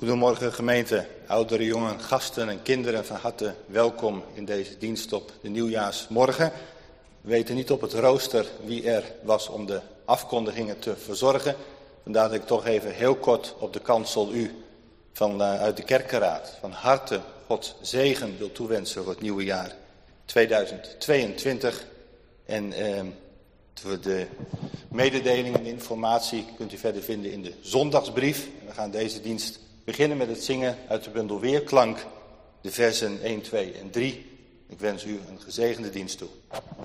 Goedemorgen gemeente, ouderen, jongen, gasten en kinderen, van harte welkom in deze dienst op de nieuwjaarsmorgen. We weten niet op het rooster wie er was om de afkondigingen te verzorgen. Vandaar dat ik toch even heel kort op de kansel u uit de kerkenraad van harte Gods zegen wil toewensen voor het nieuwe jaar 2022. En voor de mededelingen en informatie kunt u verder vinden in de zondagsbrief. En we gaan deze dienst beginnen met het zingen uit de bundel Weerklank, de versen 1, 2 en 3. Ik wens u een gezegende dienst toe.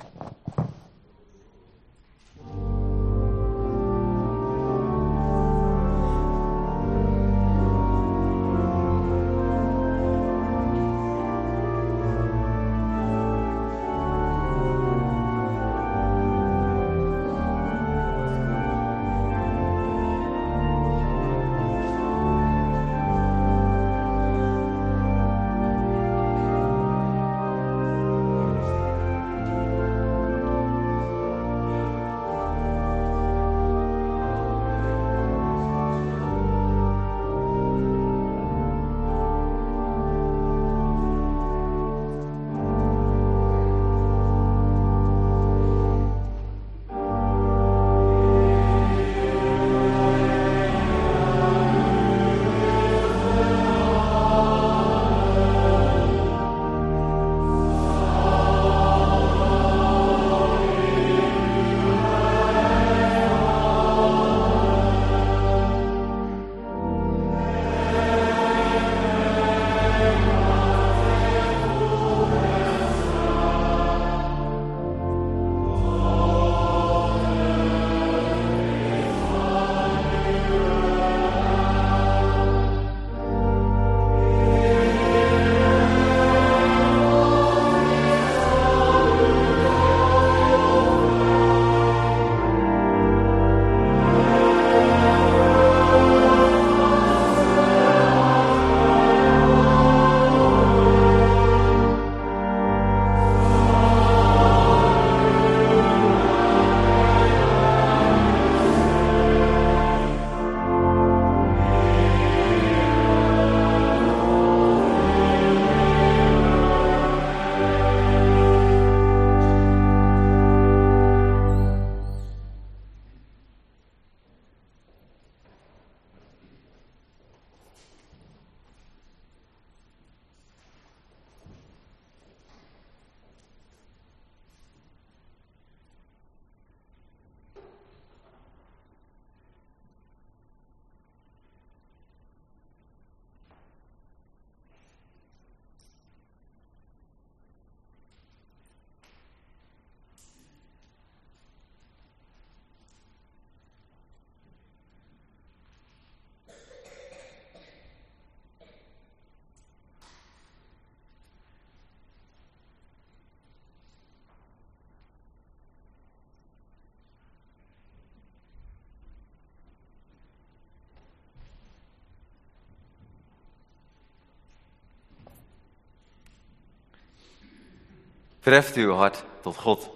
Verheft uw hart tot God.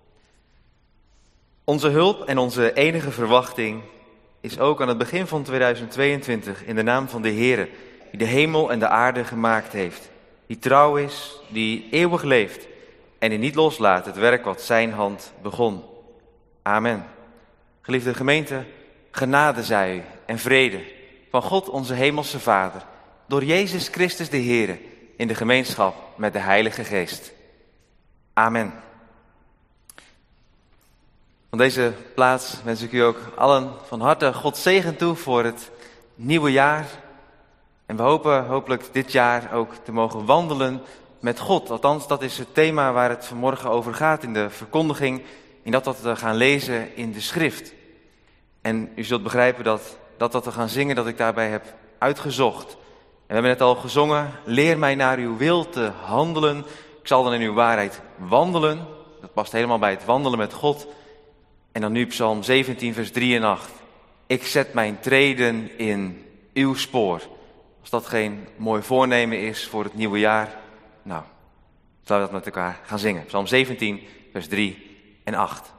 Onze hulp en onze enige verwachting is ook aan het begin van 2022 in de naam van de Heere, die de hemel en de aarde gemaakt heeft, die trouw is, die eeuwig leeft en die niet loslaat het werk wat zijn hand begon. Amen. Geliefde gemeente, genade zij u en vrede van God onze hemelse Vader, door Jezus Christus de Heere, in de gemeenschap met de Heilige Geest. Amen. Van deze plaats wens ik u ook allen van harte Gods zegen toe voor het nieuwe jaar. En we hopen hopelijk dit jaar ook te mogen wandelen met God. Althans, dat is het thema waar het vanmorgen over gaat in de verkondiging. In dat we gaan lezen in de schrift. En u zult begrijpen dat we gaan zingen, dat ik daarbij heb uitgezocht. En we hebben net al gezongen, leer mij naar uw wil te handelen. Ik zal dan in uw waarheid wandelen. Dat past helemaal bij het wandelen met God. En dan nu Psalm 17 vers 3 en 8. Ik zet mijn treden in uw spoor. Als dat geen mooi voornemen is voor het nieuwe jaar. Nou, laten we dat met elkaar gaan zingen. Psalm 17 vers 3 en 8.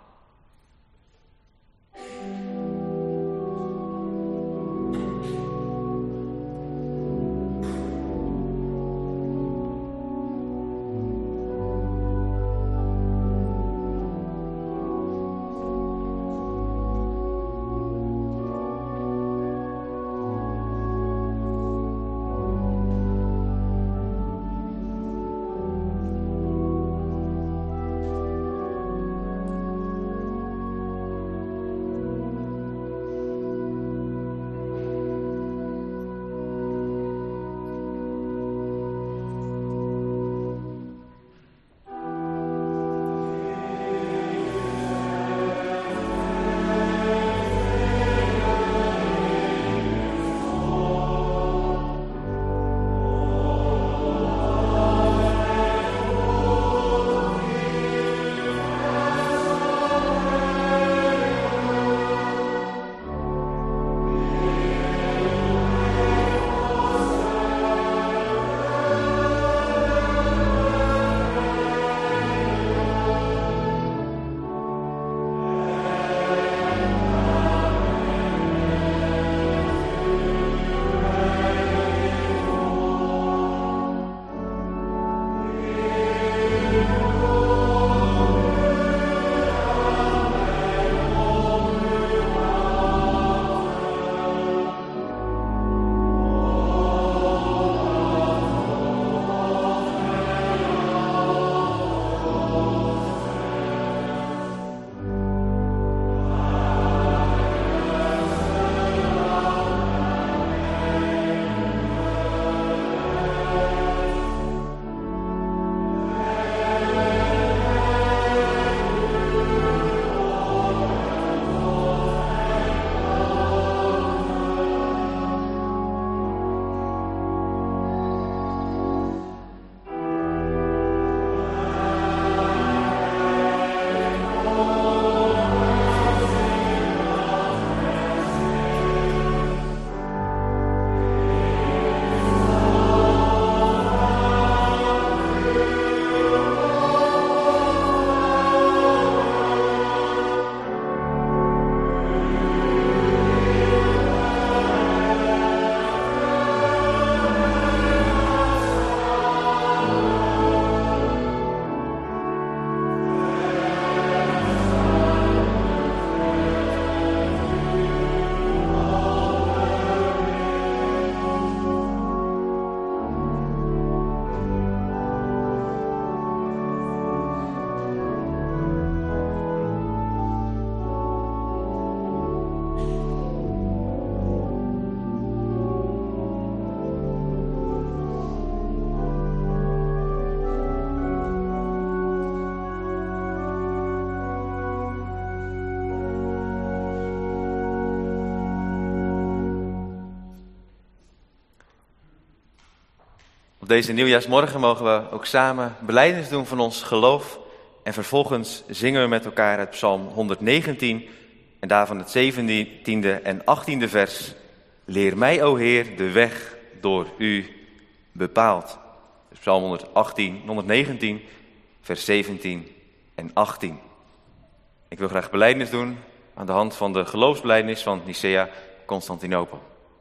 deze nieuwjaarsmorgen mogen we ook samen belijdenis doen van ons geloof. En vervolgens zingen we met elkaar het Psalm 119 en daarvan het 17e en 18e vers. Leer mij, o Heer, de weg door u bepaald. Dus Psalm 119, vers 17 en 18. Ik wil graag belijdenis doen aan de hand van de geloofsbelijdenis van Nicea Constantinopel.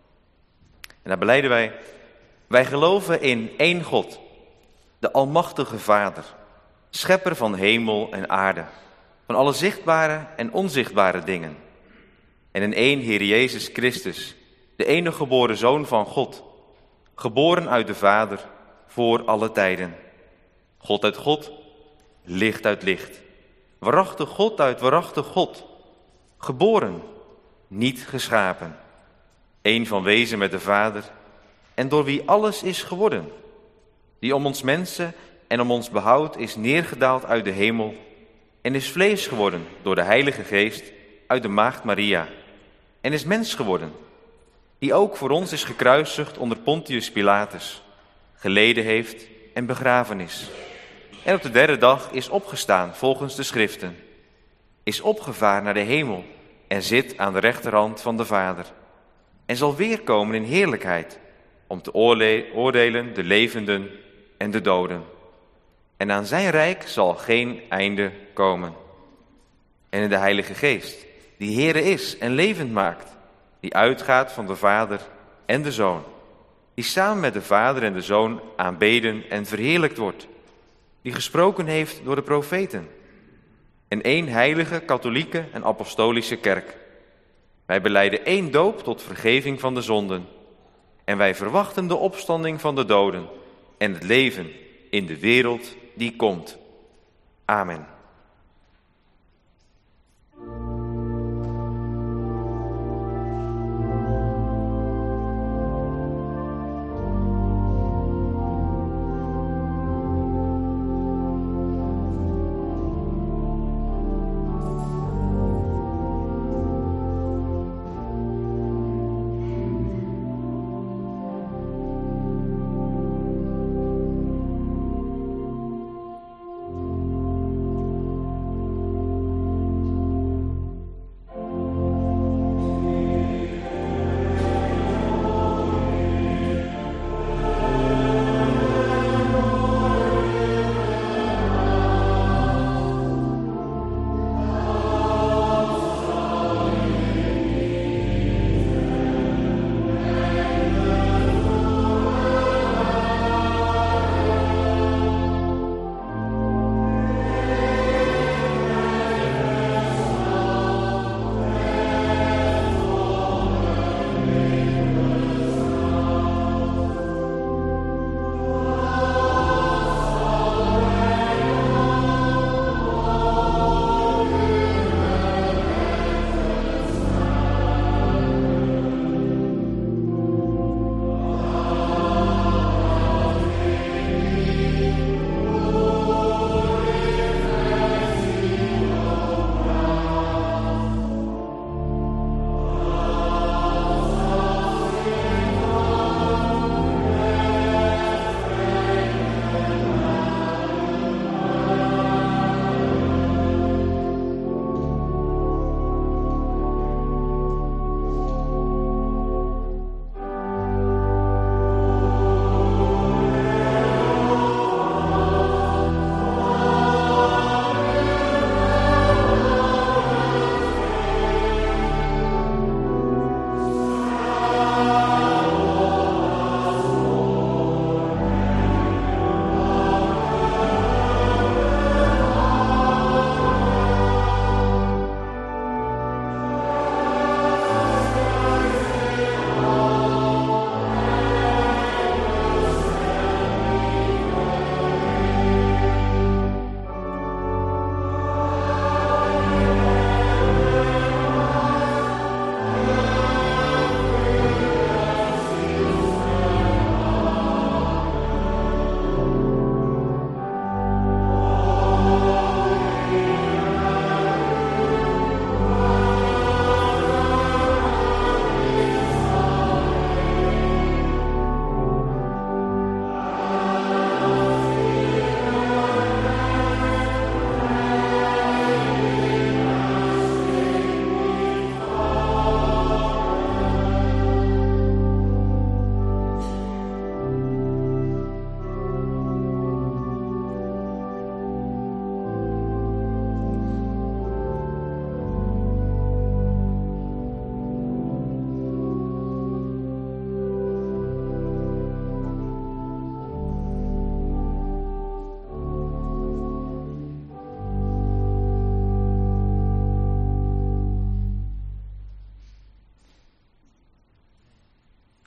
En daar belijden wij geloven in één God, de Almachtige Vader, schepper van hemel en aarde, van alle zichtbare en onzichtbare dingen. En in één Heer Jezus Christus, de enige geboren Zoon van God, geboren uit de Vader voor alle tijden. God uit God, licht uit licht, waarachtig God uit waarachtig God, geboren, niet geschapen, één van wezen met de Vader, en door wie alles is geworden, die om ons mensen en om ons behoud is neergedaald uit de hemel en is vlees geworden door de Heilige Geest uit de Maagd Maria en is mens geworden, die ook voor ons is gekruisigd onder Pontius Pilatus, geleden heeft en begraven is. En op de derde dag is opgestaan volgens de Schriften, is opgevaren naar de hemel en zit aan de rechterhand van de Vader. En zal weerkomen in heerlijkheid om te oordelen de levenden en de doden. En aan zijn rijk zal geen einde komen. En in de Heilige Geest, die Heere is en levend maakt, die uitgaat van de Vader en de Zoon, die samen met de Vader en de Zoon aanbeden en verheerlijkt wordt, die gesproken heeft door de profeten. En één heilige, katholieke en apostolische kerk. Wij belijden één doop tot vergeving van de zonden. En wij verwachten de opstanding van de doden en het leven in de wereld die komt. Amen.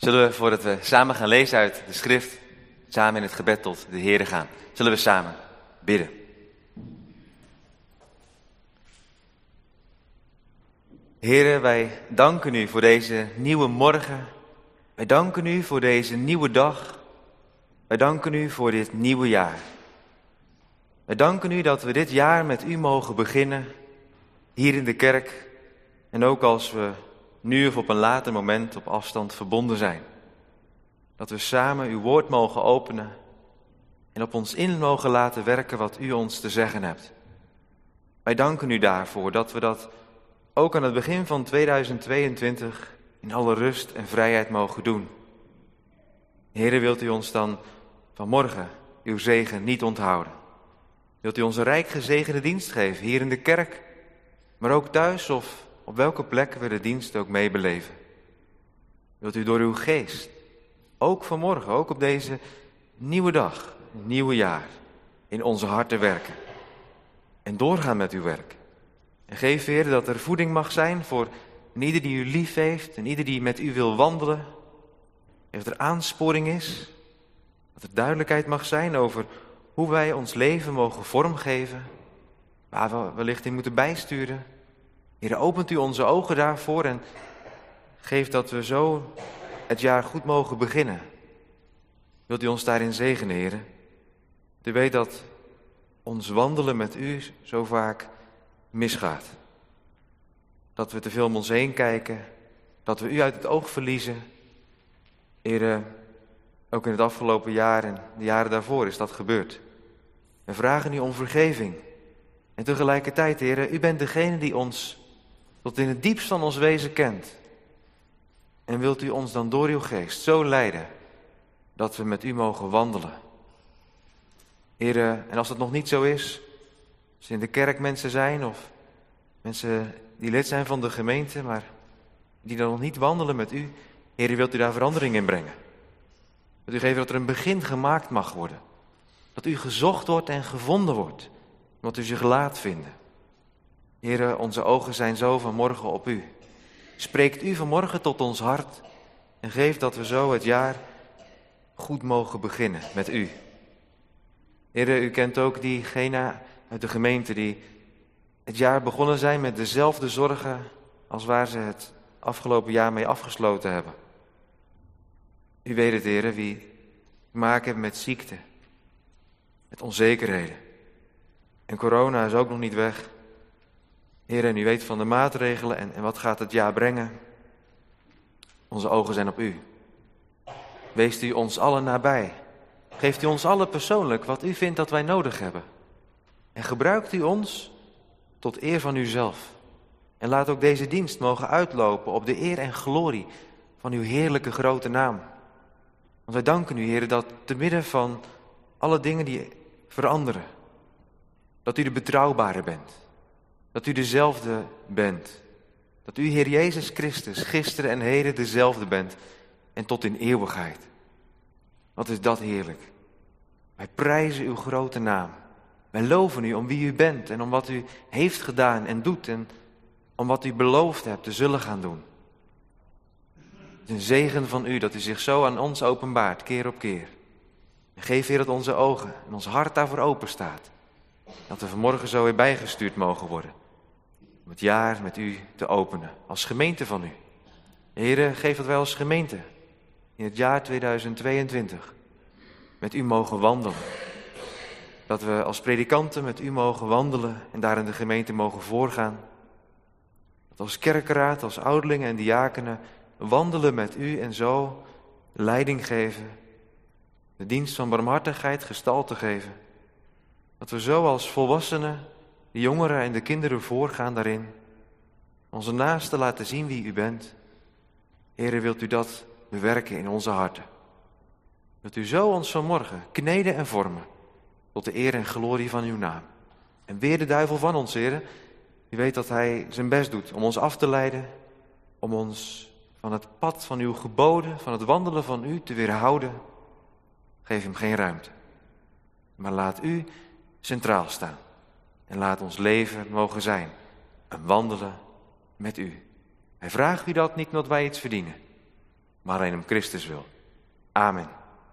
Zullen we, voordat we samen gaan lezen uit de schrift, samen in het gebed tot de Heere gaan? Zullen we samen bidden? Heere, wij danken u voor deze nieuwe morgen. Wij danken u voor deze nieuwe dag. Wij danken u voor dit nieuwe jaar. Wij danken u dat we dit jaar met u mogen beginnen, hier in de kerk. En ook als we nu of op een later moment op afstand verbonden zijn. Dat we samen uw woord mogen openen en op ons in mogen laten werken wat u ons te zeggen hebt. Wij danken u daarvoor dat we dat ook aan het begin van 2022 in alle rust en vrijheid mogen doen. Heere, wilt u ons dan vanmorgen uw zegen niet onthouden? Wilt u ons een rijk gezegende dienst geven, hier in de kerk, maar ook thuis of op welke plek we de dienst ook meebeleven? Wilt u door uw geest, ook vanmorgen, ook op deze nieuwe dag, een nieuwe jaar, in onze harten werken en doorgaan met uw werk? En geef, Heer, dat er voeding mag zijn voor ieder die u lief heeft en ieder die met u wil wandelen. Dat er aansporing is, dat er duidelijkheid mag zijn over hoe wij ons leven mogen vormgeven, waar we wellicht in moeten bijsturen. Heer, opent u onze ogen daarvoor en geef dat we zo het jaar goed mogen beginnen. Wilt u ons daarin zegenen, Heer? U weet dat ons wandelen met u zo vaak misgaat. Dat we te veel om ons heen kijken, dat we u uit het oog verliezen. Heer, ook in het afgelopen jaar en de jaren daarvoor is dat gebeurd. We vragen u om vergeving. En tegelijkertijd, Heer, u bent degene die ons tot in het diepst van ons wezen kent. En wilt u ons dan door uw geest zo leiden dat we met u mogen wandelen. Heer, en als dat nog niet zo is, als in de kerk mensen zijn of mensen die lid zijn van de gemeente, maar die dan nog niet wandelen met u, Heer, wilt u daar verandering in brengen? Wilt u geven dat er een begin gemaakt mag worden? Dat u gezocht wordt en gevonden wordt, omdat u zich laat vinden. Heer, onze ogen zijn zo vanmorgen op u. Spreekt u vanmorgen tot ons hart en geef dat we zo het jaar goed mogen beginnen met u. Heer, u kent ook diegenen uit de gemeente die het jaar begonnen zijn met dezelfde zorgen als waar ze het afgelopen jaar mee afgesloten hebben. U weet het, Heer, wie te maken hebben met ziekte, met onzekerheden. En corona is ook nog niet weg. Heer, en u weet van de maatregelen en wat gaat het jaar brengen. Onze ogen zijn op u. Weest u ons allen nabij. Geeft u ons allen persoonlijk wat u vindt dat wij nodig hebben. En gebruikt u ons tot eer van uzelf. En laat ook deze dienst mogen uitlopen op de eer en glorie van uw heerlijke grote naam. Want wij danken u, Heer, dat te midden van alle dingen die veranderen, dat u de betrouwbare bent. Dat u dezelfde bent. Dat u, Heer Jezus Christus, gisteren en heden dezelfde bent. En tot in eeuwigheid. Wat is dat heerlijk. Wij prijzen uw grote naam. Wij loven u om wie u bent en om wat u heeft gedaan en doet. En om wat u beloofd hebt te zullen gaan doen. Het is een zegen van u dat u zich zo aan ons openbaart, keer op keer. En geef, Heer, dat onze ogen en ons hart daarvoor open staat. Dat we vanmorgen zo weer bijgestuurd mogen worden. Om het jaar met u te openen, als gemeente van u. Heer, geef dat wij als gemeente in het jaar 2022 met u mogen wandelen. Dat we als predikanten met u mogen wandelen en daar in de gemeente mogen voorgaan. Dat als kerkenraad, als ouderlingen en diakenen wandelen met u en zo leiding geven. De dienst van barmhartigheid gestalte geven. Dat we zo als volwassenen, de jongeren en de kinderen voorgaan daarin. Onze naasten laten zien wie u bent. Heere, wilt u dat bewerken in onze harten. Wilt u zo ons vanmorgen kneden en vormen tot de eer en glorie van uw naam. En weer de duivel van ons, Heere. U weet dat hij zijn best doet om ons af te leiden. Om ons van het pad van uw geboden, van het wandelen van u te weerhouden. Geef hem geen ruimte. Maar laat u centraal staan. En laat ons leven mogen zijn. Een wandelen met u. Wij vragen u dat niet omdat wij iets verdienen. maar alleen om Christus wil. Amen.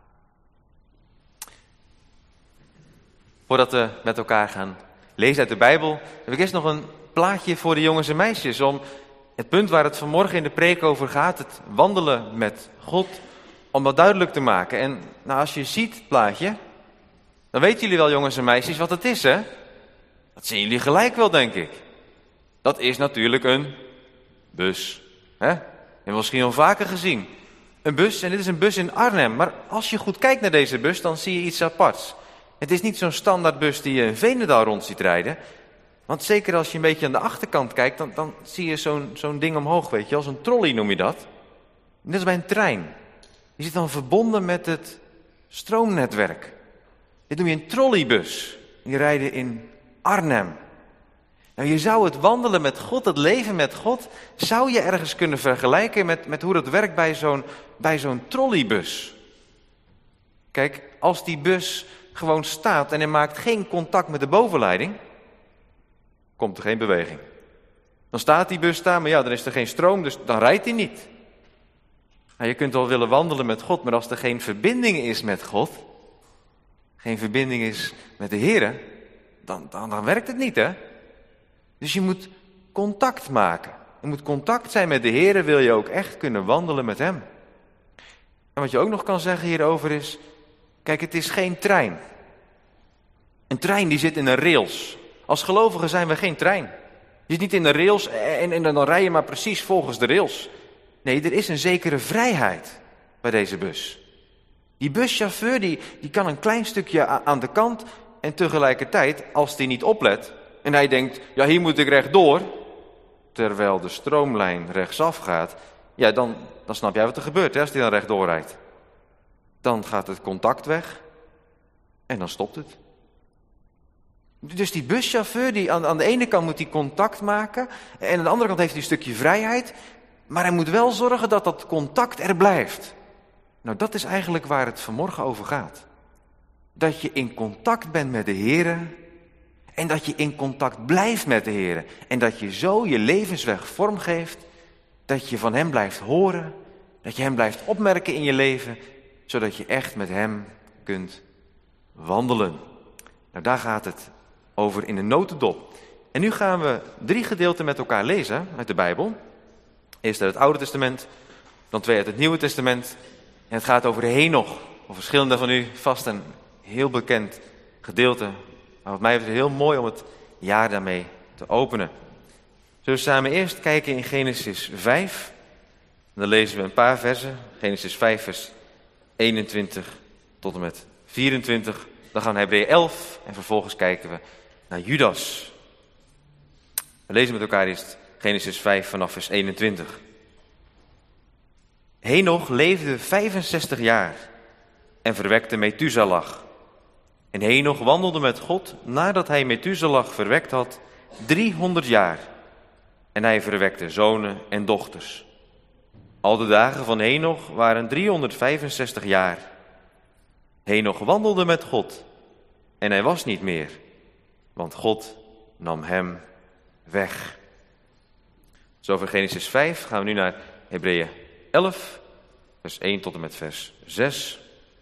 Voordat we met elkaar gaan lezen uit de Bijbel, heb ik eerst nog een plaatje voor de jongens en meisjes. Om het punt waar het vanmorgen in de preek over gaat, het wandelen met God, om dat duidelijk te maken. En nou, als je ziet het plaatje, dan weten jullie wel, jongens en meisjes, wat het is, hè? Dat zien jullie gelijk wel, denk ik. Dat is natuurlijk een bus. Hè? Hebben we misschien al vaker gezien. Een bus, en dit is een bus in Arnhem. Maar als je goed kijkt naar deze bus, dan zie je iets aparts. Het is niet zo'n standaardbus die je in Veenendaal rond ziet rijden. Want zeker als je een beetje aan de achterkant kijkt, dan zie je zo'n ding omhoog, weet je. Als een trolley noem je dat. Net als bij een trein. Die zit dan verbonden met het stroomnetwerk. Dit noem je een trolleybus. Die rijden in Arnhem. Nou, je zou het wandelen met God, het leven met God, zou je ergens kunnen vergelijken met hoe dat werkt bij zo'n trolleybus. Kijk, als die bus gewoon staat en hij maakt geen contact met de bovenleiding, komt er geen beweging. Dan staat die bus daar, maar ja, dan is er geen stroom, dus dan rijdt hij niet. Nou, je kunt wel willen wandelen met God, maar als er geen verbinding is met God, geen verbinding is met de Heere, dan werkt het niet, hè? Dus je moet contact maken. Je moet contact zijn met de Heere, wil je ook echt kunnen wandelen met Hem. En wat je ook nog kan zeggen hierover is, kijk, het is geen trein. Een trein die zit in een rails. Als gelovigen zijn we geen trein. Je zit niet in de rails en dan rij je maar precies volgens de rails. Nee, er is een zekere vrijheid bij deze bus. Die buschauffeur die kan een klein stukje aan de kant en tegelijkertijd, als die niet oplet en hij denkt, ja, hier moet ik rechtdoor, terwijl de stroomlijn rechtsaf gaat, ja, dan snap jij wat er gebeurt, hè, als die dan rechtdoor rijdt. Dan gaat het contact weg en dan stopt het. Dus die buschauffeur, die aan de ene kant moet hij contact maken en aan de andere kant heeft hij een stukje vrijheid, maar hij moet wel zorgen dat dat contact er blijft. Nou, dat is eigenlijk waar het vanmorgen over gaat. Dat je in contact bent met de Heere en dat je in contact blijft met de Heere. En dat je zo je levensweg vormgeeft, dat je van Hem blijft horen, dat je Hem blijft opmerken in je leven, zodat je echt met Hem kunt wandelen. Nou, daar gaat het over in de notendop. En nu gaan we 3 gedeelten met elkaar lezen uit de Bijbel. Eerst uit het Oude Testament, dan 2 uit het Nieuwe Testament. En het gaat over Henoch. Voor verschillende van u vast een heel bekend gedeelte. Maar wat mij betreft heel mooi om het jaar daarmee te openen. Zullen we samen eerst kijken in Genesis 5. En dan lezen we een paar versen. Genesis 5 vers 21 tot en met 24. Dan gaan we naar Hebreeën 11 en vervolgens kijken we naar Judas. We lezen met elkaar eerst Genesis 5 vanaf vers 21. Henoch leefde 65 jaar en verwekte Methuselah. En Henoch wandelde met God nadat hij Methuselah verwekt had 300 jaar. En hij verwekte zonen en dochters. Al de dagen van Henoch waren 365 jaar. Henoch wandelde met God en hij was niet meer, want God nam hem weg. Zo over Genesis 5 gaan we nu naar Hebreeën 11, vers 1 tot en met vers 6.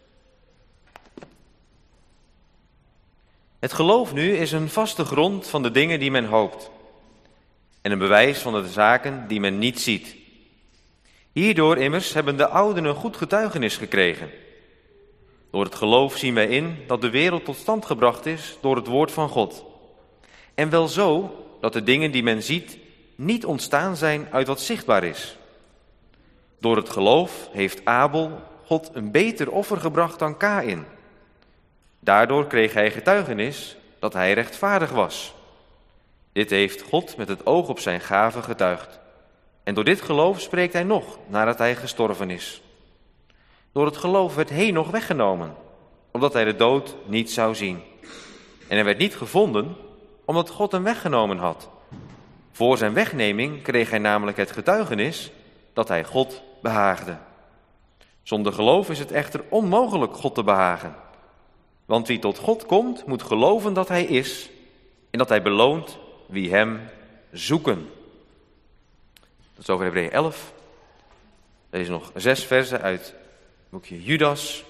Het geloof nu is een vaste grond van de dingen die men hoopt en een bewijs van de zaken die men niet ziet. Hierdoor immers hebben de ouden een goed getuigenis gekregen. Door het geloof zien wij in dat de wereld tot stand gebracht is door het woord van God. En wel zo dat de dingen die men ziet niet ontstaan zijn uit wat zichtbaar is. Door het geloof heeft Abel God een beter offer gebracht dan Kaïn. Daardoor kreeg hij getuigenis dat hij rechtvaardig was. Dit heeft God met het oog op zijn gave getuigd. En door dit geloof spreekt hij nog nadat hij gestorven is. Door het geloof werd Henoch weggenomen, omdat hij de dood niet zou zien. En hij werd niet gevonden, omdat God hem weggenomen had. Voor zijn wegneming kreeg hij namelijk het getuigenis dat hij God behaagde. Zonder geloof is het echter onmogelijk God te behagen. Want wie tot God komt, moet geloven dat hij is en dat hij beloont wie hem zoeken. Dat is over Hebreeën 11. Lees nog 6 versen uit het boekje Judas.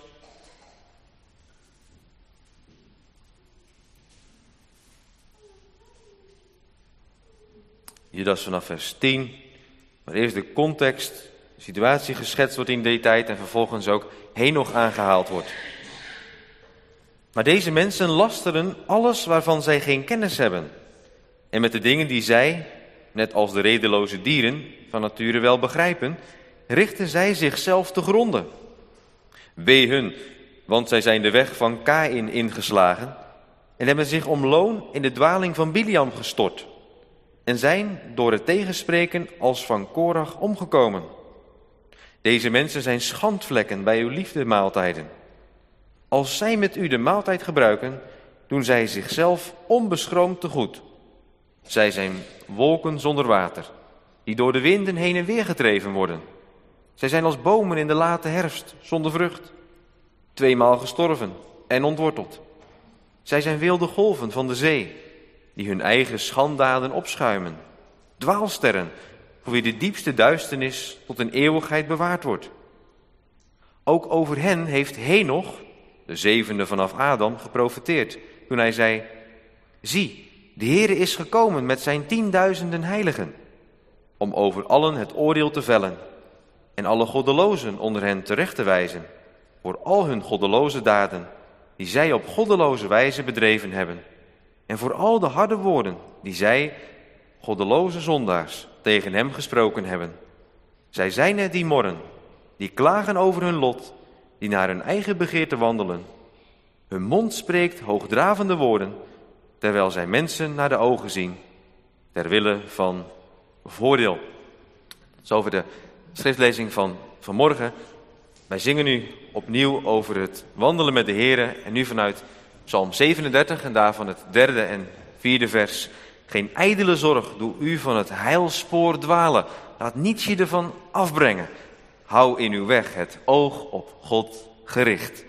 Judas vanaf vers 10. Maar eerst de context, de situatie geschetst wordt in die tijd en vervolgens ook Henoch aangehaald wordt. Maar deze mensen lasteren alles waarvan zij geen kennis hebben. En met de dingen die zij, net als de redeloze dieren, van nature wel begrijpen, richten zij zichzelf te gronden. Wee hun, want zij zijn de weg van Kaïn ingeslagen en hebben zich om loon in de dwaling van Biliam gestort. En zijn door het tegenspreken als van Korach omgekomen. Deze mensen zijn schandvlekken bij uw liefdemaaltijden. Als zij met u de maaltijd gebruiken, doen zij zichzelf onbeschroomd tegoed. Zij zijn wolken zonder water, die door de winden heen en weer gedreven worden. Zij zijn als bomen in de late herfst, zonder vrucht. 2 maal gestorven en ontworteld. Zij zijn wilde golven van de zee, die hun eigen schanddaden opschuimen. Dwaalsterren, voor wie de diepste duisternis tot een eeuwigheid bewaard wordt. Ook over hen heeft Henoch, de 7e vanaf Adam, geprofeteerd, toen hij zei: zie, de Heere is gekomen met zijn 10.000 heiligen, om over allen het oordeel te vellen en alle goddelozen onder hen terecht te wijzen, voor al hun goddeloze daden, die zij op goddeloze wijze bedreven hebben, en voor al de harde woorden die zij, goddeloze zondaars, tegen hem gesproken hebben. Zij zijn het die morren, die klagen over hun lot, die naar hun eigen begeerte wandelen. Hun mond spreekt hoogdravende woorden, terwijl zij mensen naar de ogen zien, ter wille van voordeel. Zover de schriftlezing van vanmorgen. Wij zingen nu opnieuw over het wandelen met de Heere en nu vanuit Psalm 37 en daarvan het 3e en 4e vers. Geen ijdele zorg, doe u van het heilspoor dwalen. Laat niets je ervan afbrengen. Hou in uw weg het oog op God gericht.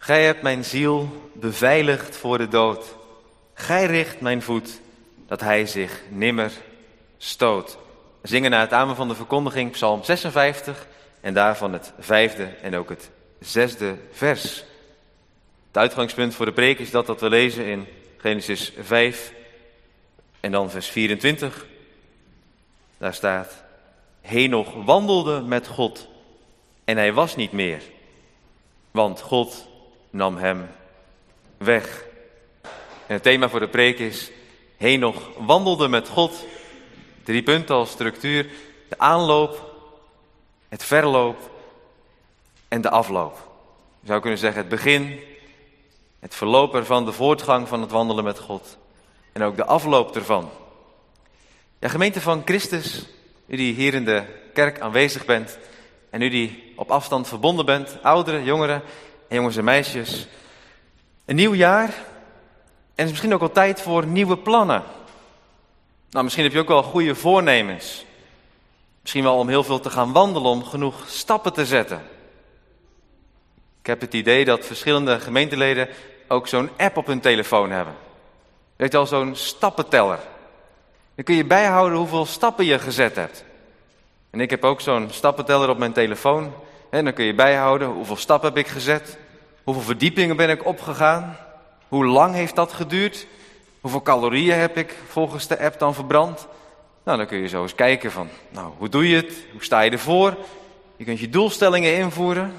Gij hebt mijn ziel beveiligd voor de dood. Gij richt mijn voet, dat hij zich nimmer stoot. We zingen na het amen van de verkondiging Psalm 56 en daarvan het 5e en ook het 6e vers. Het uitgangspunt voor de preek is dat we lezen in Genesis 5 en dan vers 24. Daar staat: Henoch wandelde met God en hij was niet meer, want God nam hem weg. En het thema voor de preek is: Henoch wandelde met God. 3 punten als structuur: de aanloop, het verloop en de afloop. Je zou kunnen zeggen het begin, het verloop ervan, de voortgang van het wandelen met God en ook de afloop ervan. Ja, gemeente van Christus, u die hier in de kerk aanwezig bent en u die op afstand verbonden bent, ouderen, jongeren en jongens en meisjes. Een nieuw jaar en het is misschien ook wel tijd voor nieuwe plannen. Nou, misschien heb je ook wel goede voornemens. Misschien wel om heel veel te gaan wandelen, om genoeg stappen te zetten. Ik heb het idee dat verschillende gemeenteleden ook zo'n app op hun telefoon hebben. Weet je al, zo'n stappenteller. Dan kun je bijhouden hoeveel stappen je gezet hebt. En ik heb ook zo'n stappenteller op mijn telefoon. En dan kun je bijhouden hoeveel stappen heb ik gezet. Hoeveel verdiepingen ben ik opgegaan. Hoe lang heeft dat geduurd. Hoeveel calorieën heb ik volgens de app dan verbrand. Nou, dan kun je zo eens kijken van, nou, hoe doe je het? Hoe sta je ervoor? Je kunt je doelstellingen invoeren.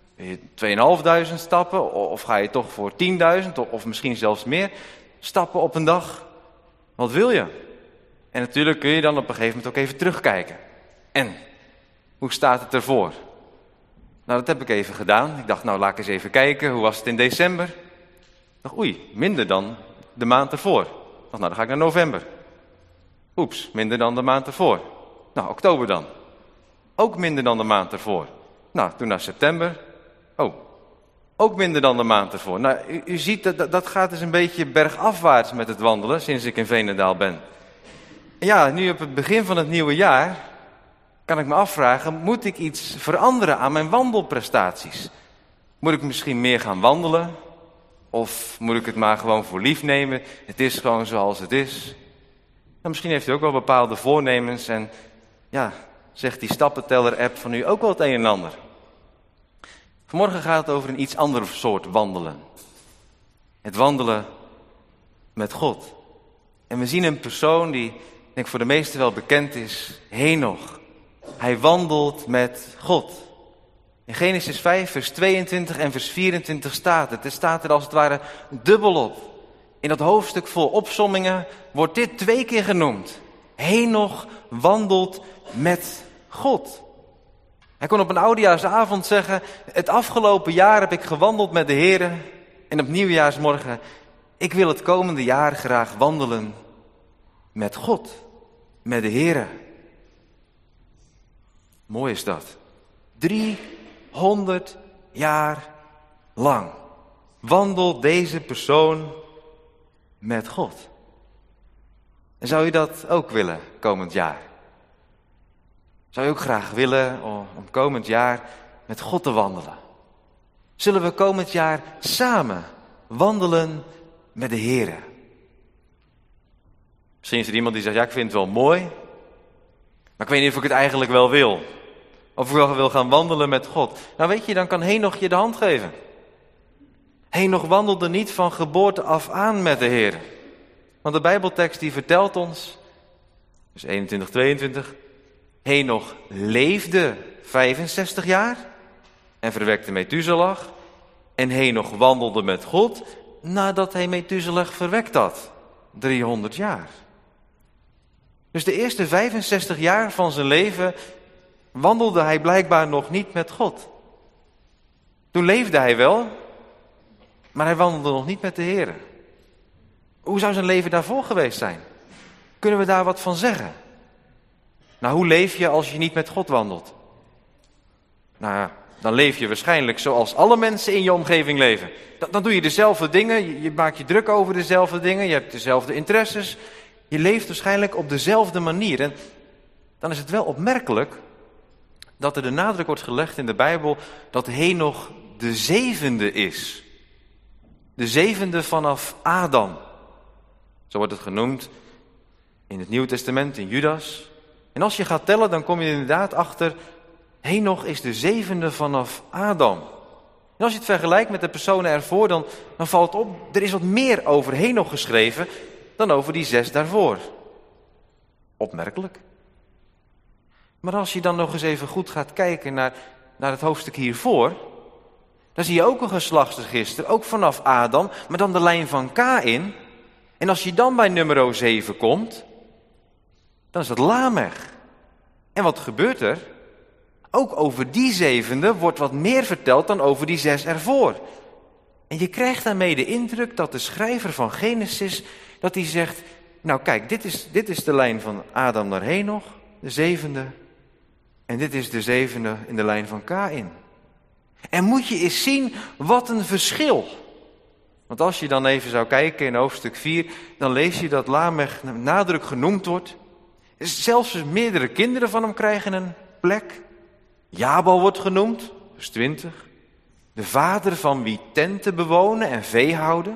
2.500 stappen of ga je toch voor 10.000 of misschien zelfs meer stappen op een dag? Wat wil je? En natuurlijk kun je dan op een gegeven moment ook even terugkijken. En, hoe staat het ervoor? Nou, dat heb ik even gedaan. Ik dacht, nou, laat ik eens even kijken. Hoe was het in december? Ik dacht, oei, minder dan de maand ervoor. Ik dacht, nou, dan ga ik naar november. Oeps, minder dan de maand ervoor. Nou, oktober dan. Ook minder dan de maand ervoor. Nou, toen naar september. Oh, ook minder dan de maand ervoor. Nou, u ziet, dat gaat dus een beetje bergafwaarts met het wandelen sinds ik in Veenendaal ben. En ja, nu op het begin van het nieuwe jaar kan ik me afvragen, moet ik iets veranderen aan mijn wandelprestaties? Moet ik misschien meer gaan wandelen? Of moet ik het maar gewoon voor lief nemen? Het is gewoon zoals het is. Nou, misschien heeft u ook wel bepaalde voornemens en ja, zegt die stappenteller-app van u ook wel het een en ander. Vanmorgen gaat het over een iets ander soort wandelen. Het wandelen met God. En we zien een persoon die, ik denk voor de meesten wel bekend is, Henoch. Hij wandelt met God. In Genesis 5 vers 22 en vers 24 staat het. Het staat er als het ware dubbel op. In dat hoofdstuk vol opsommingen wordt dit 2 keer genoemd. Henoch wandelt met God. Hij kon op een oudejaarsavond zeggen, het afgelopen jaar heb ik gewandeld met de Heere. En op nieuwjaarsmorgen, ik wil het komende jaar graag wandelen met God, met de Heere. Mooi is dat. 300 jaar lang wandelt deze persoon met God. En zou u dat ook willen komend jaar? Zou je ook graag willen om komend jaar met God te wandelen? Zullen we komend jaar samen wandelen met de Heere? Misschien is er iemand die zegt, ja, ik vind het wel mooi, maar ik weet niet of ik het eigenlijk wel wil. Of ik wel wil gaan wandelen met God. Nou weet je, dan kan Henoch je de hand geven. Henoch wandelde niet van geboorte af aan met de Heere. Want de Bijbeltekst die vertelt ons, dus 21, 22... Henoch leefde 65 jaar en verwekte Methuselah. En Henoch wandelde met God nadat hij Methuselah verwekt had. 300 jaar. Dus de eerste 65 jaar van zijn leven wandelde hij blijkbaar nog niet met God. Toen leefde hij wel, maar hij wandelde nog niet met de Heere. Hoe zou zijn leven daarvoor geweest zijn? Kunnen we daar wat van zeggen? Nou, hoe leef je als je niet met God wandelt? Nou ja, dan leef je waarschijnlijk zoals alle mensen in je omgeving leven. Dan doe je dezelfde dingen, je maakt je druk over dezelfde dingen, je hebt dezelfde interesses. Je leeft waarschijnlijk op dezelfde manier. En dan is het wel opmerkelijk dat er de nadruk wordt gelegd in de Bijbel dat Henoch de 7e is De zevende vanaf Adam. Zo wordt het genoemd in het Nieuwe Testament, in Judas. En als je gaat tellen, dan kom je inderdaad achter, Henoch is de zevende vanaf Adam. En als je het vergelijkt met de personen ervoor, dan valt het op, er is wat meer over Henoch geschreven dan over die 6 daarvoor. Opmerkelijk. Maar als je dan nog eens even goed gaat kijken naar het hoofdstuk hiervoor, dan zie je ook een geslachtsregister, ook vanaf Adam, maar dan de lijn van Kaïn. En als je dan bij nummer 7 komt, dan is het Lamech. En wat gebeurt er? Ook over die zevende wordt wat meer verteld dan over die 6 ervoor. En je krijgt daarmee de indruk dat de schrijver van Genesis, dat hij zegt, nou kijk, dit is de lijn van Adam naar Henoch, de zevende. En dit is de zevende in de lijn van Kaïn. En moet je eens zien, wat een verschil. Want als je dan even zou kijken in hoofdstuk 4, dan lees je dat Lamech met nadruk genoemd wordt. Zelfs meerdere kinderen van hem krijgen een plek. Jabal wordt genoemd, vers 20. De vader van wie tenten bewonen en vee houden.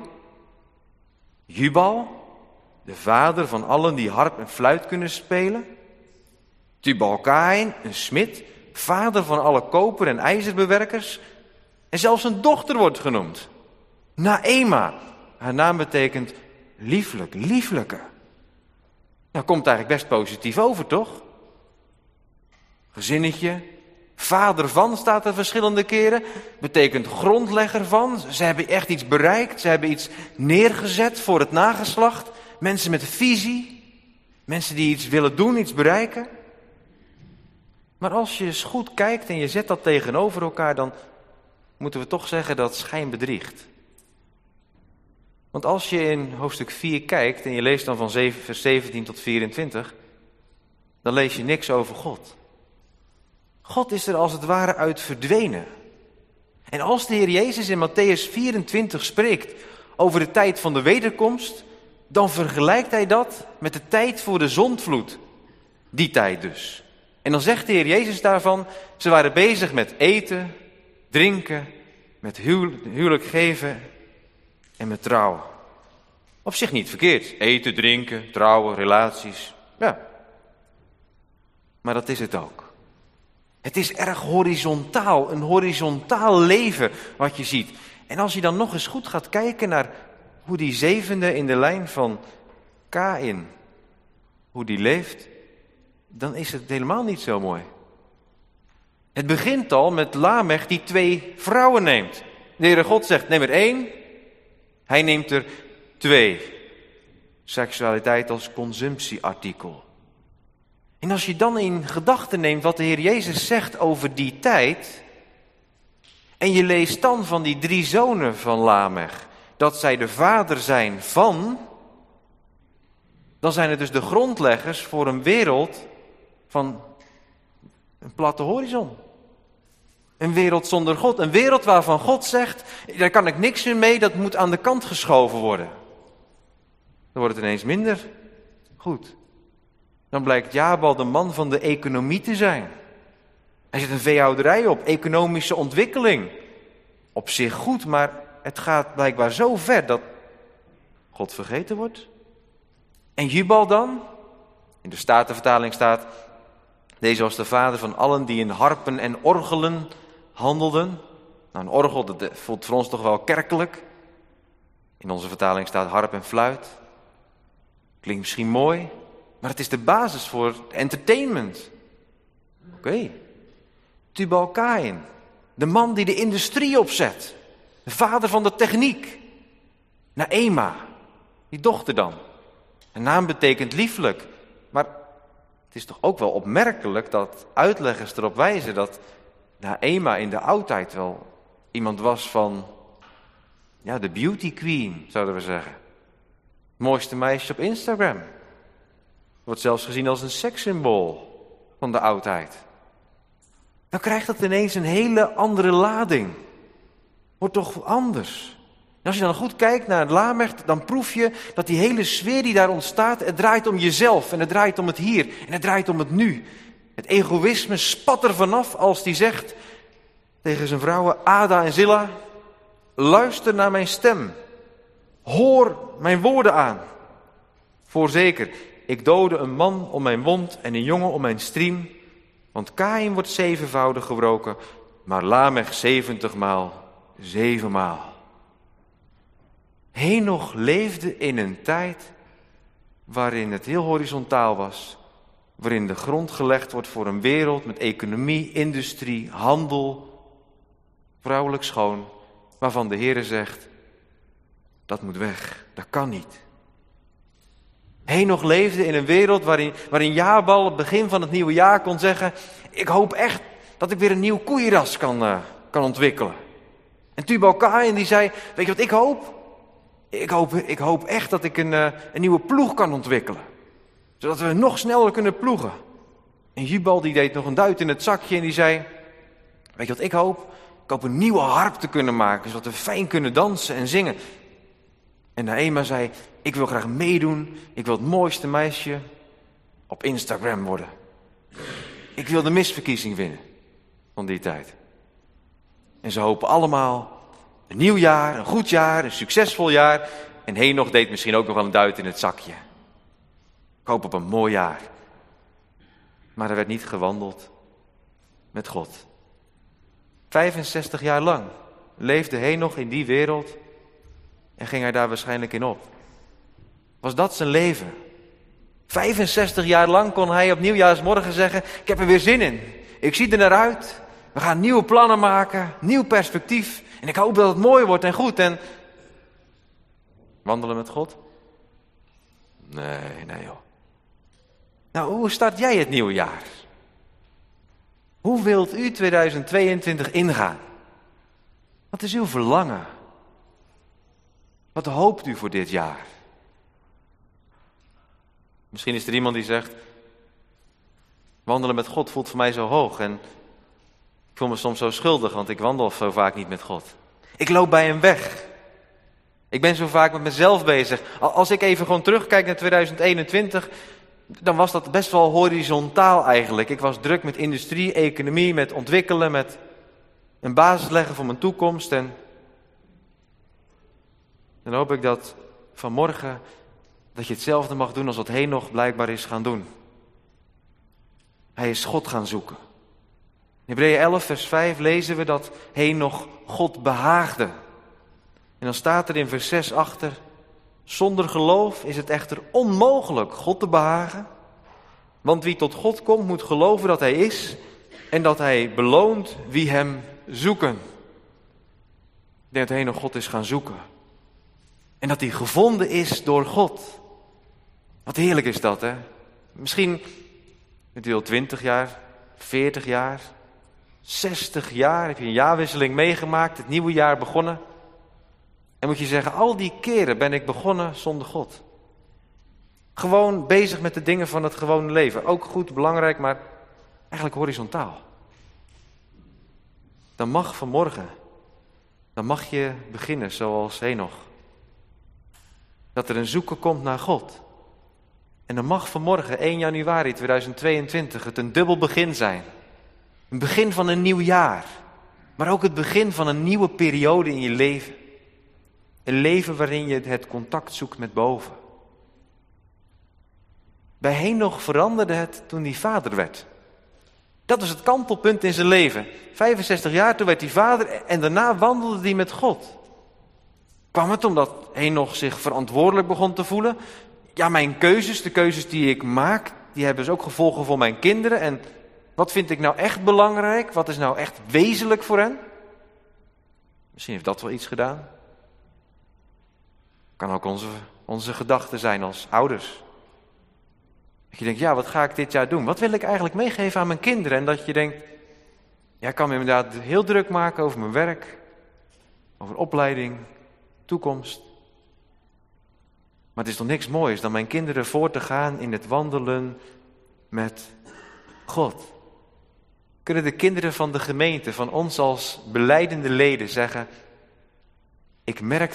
Jubal, de vader van allen die harp en fluit kunnen spelen. Tubal-Kaïn, een smid, vader van alle koper- en ijzerbewerkers. En zelfs een dochter wordt genoemd. Naema, haar naam betekent lieflijk, lieflijke. Nou, komt eigenlijk best positief over, toch? Gezinnetje, vader van staat er verschillende keren, betekent grondlegger van. Ze hebben echt iets bereikt, ze hebben iets neergezet voor het nageslacht. Mensen met een visie, mensen die iets willen doen, iets bereiken. Maar als je eens goed kijkt en je zet dat tegenover elkaar, dan moeten we toch zeggen dat schijn bedriegt. Want als je in hoofdstuk 4 kijkt en je leest dan van vers 17 tot 24, dan lees je niks over God. God is er als het ware uit verdwenen. En als de Heer Jezus in Mattheüs 24 spreekt over de tijd van de wederkomst, dan vergelijkt hij dat met de tijd voor de zondvloed. Die tijd dus. En dan zegt de Heer Jezus daarvan, ze waren bezig met eten, drinken, met huwelijk geven en met trouwen. Op zich niet verkeerd. Eten, drinken, trouwen, relaties. Ja. Maar dat is het ook. Het is erg horizontaal. Een horizontaal leven wat je ziet. En als je dan nog eens goed gaat kijken naar hoe die zevende in de lijn van Kaïn, hoe die leeft, dan is het helemaal niet zo mooi. Het begint al met Lamech die 2 vrouwen neemt. De Heere God zegt, neem er 1. Hij neemt er 2. Seksualiteit als consumptieartikel. En als je dan in gedachten neemt wat de Heer Jezus zegt over die tijd, en je leest dan van die 3 zonen van Lamech, dat zij de vader zijn van, dan zijn het dus de grondleggers voor een wereld van een platte horizon. Een wereld zonder God. Een wereld waarvan God zegt, daar kan ik niks meer mee, dat moet aan de kant geschoven worden. Dan wordt het ineens minder goed. Dan blijkt Jabal de man van de economie te zijn. Hij zet een veehouderij op, economische ontwikkeling. Op zich goed, maar het gaat blijkbaar zo ver dat God vergeten wordt. En Jubal dan? In de Statenvertaling staat, deze was de vader van allen die in harpen en orgelen handelden. Nou, een orgel, dat voelt voor ons toch wel kerkelijk. In onze vertaling staat harp en fluit. Klinkt misschien mooi, maar het is de basis voor entertainment. Oké. Tubal-Kaïn, de man die de industrie opzet. De vader van de techniek. Naema, die dochter dan. Een naam betekent lieflijk. Maar het is toch ook wel opmerkelijk dat uitleggers erop wijzen dat Naema in de oudheid wel iemand was van, ja, de beauty queen, zouden we zeggen. Het mooiste meisje op Instagram. Wordt zelfs gezien als een sekssymbool van de oudheid. Dan krijgt het ineens een hele andere lading. Wordt toch anders. En als je dan goed kijkt naar het Lamech, dan proef je dat die hele sfeer die daar ontstaat, het draait om jezelf en het draait om het hier en het draait om het nu. Het egoïsme spat er vanaf als die zegt tegen zijn vrouwen Ada en Zilla, luister naar mijn stem. Hoor mijn woorden aan. Voorzeker, ik doodde een man om mijn wond en een jongen om mijn striem. Want Kaïn wordt 7voudig gebroken, maar Lamech 70 maal, 7 maal. Henoch leefde in een tijd waarin het heel horizontaal was. Waarin de grond gelegd wordt voor een wereld met economie, industrie, handel, vrouwelijk schoon. Waarvan de Heere zegt, dat moet weg, dat kan niet. Henoch leefde in een wereld waarin Jabal, het begin van het nieuwe jaar, kon zeggen, ik hoop echt dat ik weer een nieuw koeienras kan ontwikkelen. En Tubal-Kaïn die zei, weet je wat ik hoop? Ik hoop echt dat ik een nieuwe ploeg kan ontwikkelen. Zodat we nog sneller kunnen ploegen. En Jubal die deed nog een duit in het zakje en die zei, weet je wat ik hoop? Ik hoop een nieuwe harp te kunnen maken, zodat we fijn kunnen dansen en zingen. En Naema zei, ik wil graag meedoen, ik wil het mooiste meisje op Instagram worden. Ik wil de misverkiezing winnen van die tijd. En ze hopen allemaal een nieuw jaar, een goed jaar, een succesvol jaar. En Henoch deed misschien ook nog wel een duit in het zakje. Ik hoop op een mooi jaar. Maar er werd niet gewandeld met God. 65 jaar lang leefde Henoch in die wereld en ging hij daar waarschijnlijk in op. Was dat zijn leven? 65 jaar lang kon hij op nieuwjaarsmorgen zeggen, ik heb er weer zin in. Ik zie er naar uit. We gaan nieuwe plannen maken, nieuw perspectief. En ik hoop dat het mooi wordt en goed. En wandelen met God? Nee joh. Nou, hoe start jij het nieuwe jaar? Hoe wilt u 2022 ingaan? Wat is uw verlangen? Wat hoopt u voor dit jaar? Misschien is er iemand die zegt, wandelen met God voelt voor mij zo hoog en ik voel me soms zo schuldig, want ik wandel zo vaak niet met God. Ik loop bij hem weg. Ik ben zo vaak met mezelf bezig. Als ik even gewoon terugkijk naar 2021, dan was dat best wel horizontaal eigenlijk. Ik was druk met industrie, economie, met ontwikkelen, met een basis leggen voor mijn toekomst. En dan hoop ik dat vanmorgen dat je hetzelfde mag doen als wat Henoch blijkbaar is gaan doen. Hij is God gaan zoeken. In Hebreeën 11 vers 5 lezen we dat Henoch God behaagde. En dan staat er in vers 6 achter, zonder geloof is het echter onmogelijk God te behagen. Want wie tot God komt moet geloven dat hij is en dat hij beloont wie hem zoeken. Ik denk dat Henoch God is gaan zoeken. En dat hij gevonden is door God. Wat heerlijk is dat, hè? Misschien bent u al 20 jaar, 40 jaar, 60 jaar, heb je een jaarwisseling meegemaakt, het nieuwe jaar begonnen. En moet je zeggen, al die keren ben ik begonnen zonder God. Gewoon bezig met de dingen van het gewone leven. Ook goed, belangrijk, maar eigenlijk horizontaal. Dan mag vanmorgen, dan mag je beginnen zoals Henoch. Dat er een zoeken komt naar God. En dan mag vanmorgen, 1 januari 2022, het een dubbel begin zijn. Een begin van een nieuw jaar. Maar ook het begin van een nieuwe periode in je leven. Een leven waarin je het contact zoekt met boven. Bij Henoch veranderde het toen hij vader werd. Dat was het kantelpunt in zijn leven. 65 jaar, toen werd hij vader en daarna wandelde hij met God. Kwam het omdat Henoch zich verantwoordelijk begon te voelen? Ja, mijn keuzes, de keuzes die ik maak, die hebben dus ook gevolgen voor mijn kinderen. En wat vind ik nou echt belangrijk? Wat is nou echt wezenlijk voor hen? Misschien heeft dat wel iets gedaan. Kan ook onze gedachten zijn als ouders. Dat je denkt, ja, wat ga ik dit jaar doen? Wat wil ik eigenlijk meegeven aan mijn kinderen? En dat je denkt, ja, ik kan me inderdaad heel druk maken over mijn werk, over opleiding, toekomst. Maar het is toch niks moois dan mijn kinderen voor te gaan in het wandelen met God. Kunnen de kinderen van de gemeente, van ons als belijdende leden zeggen, ik merk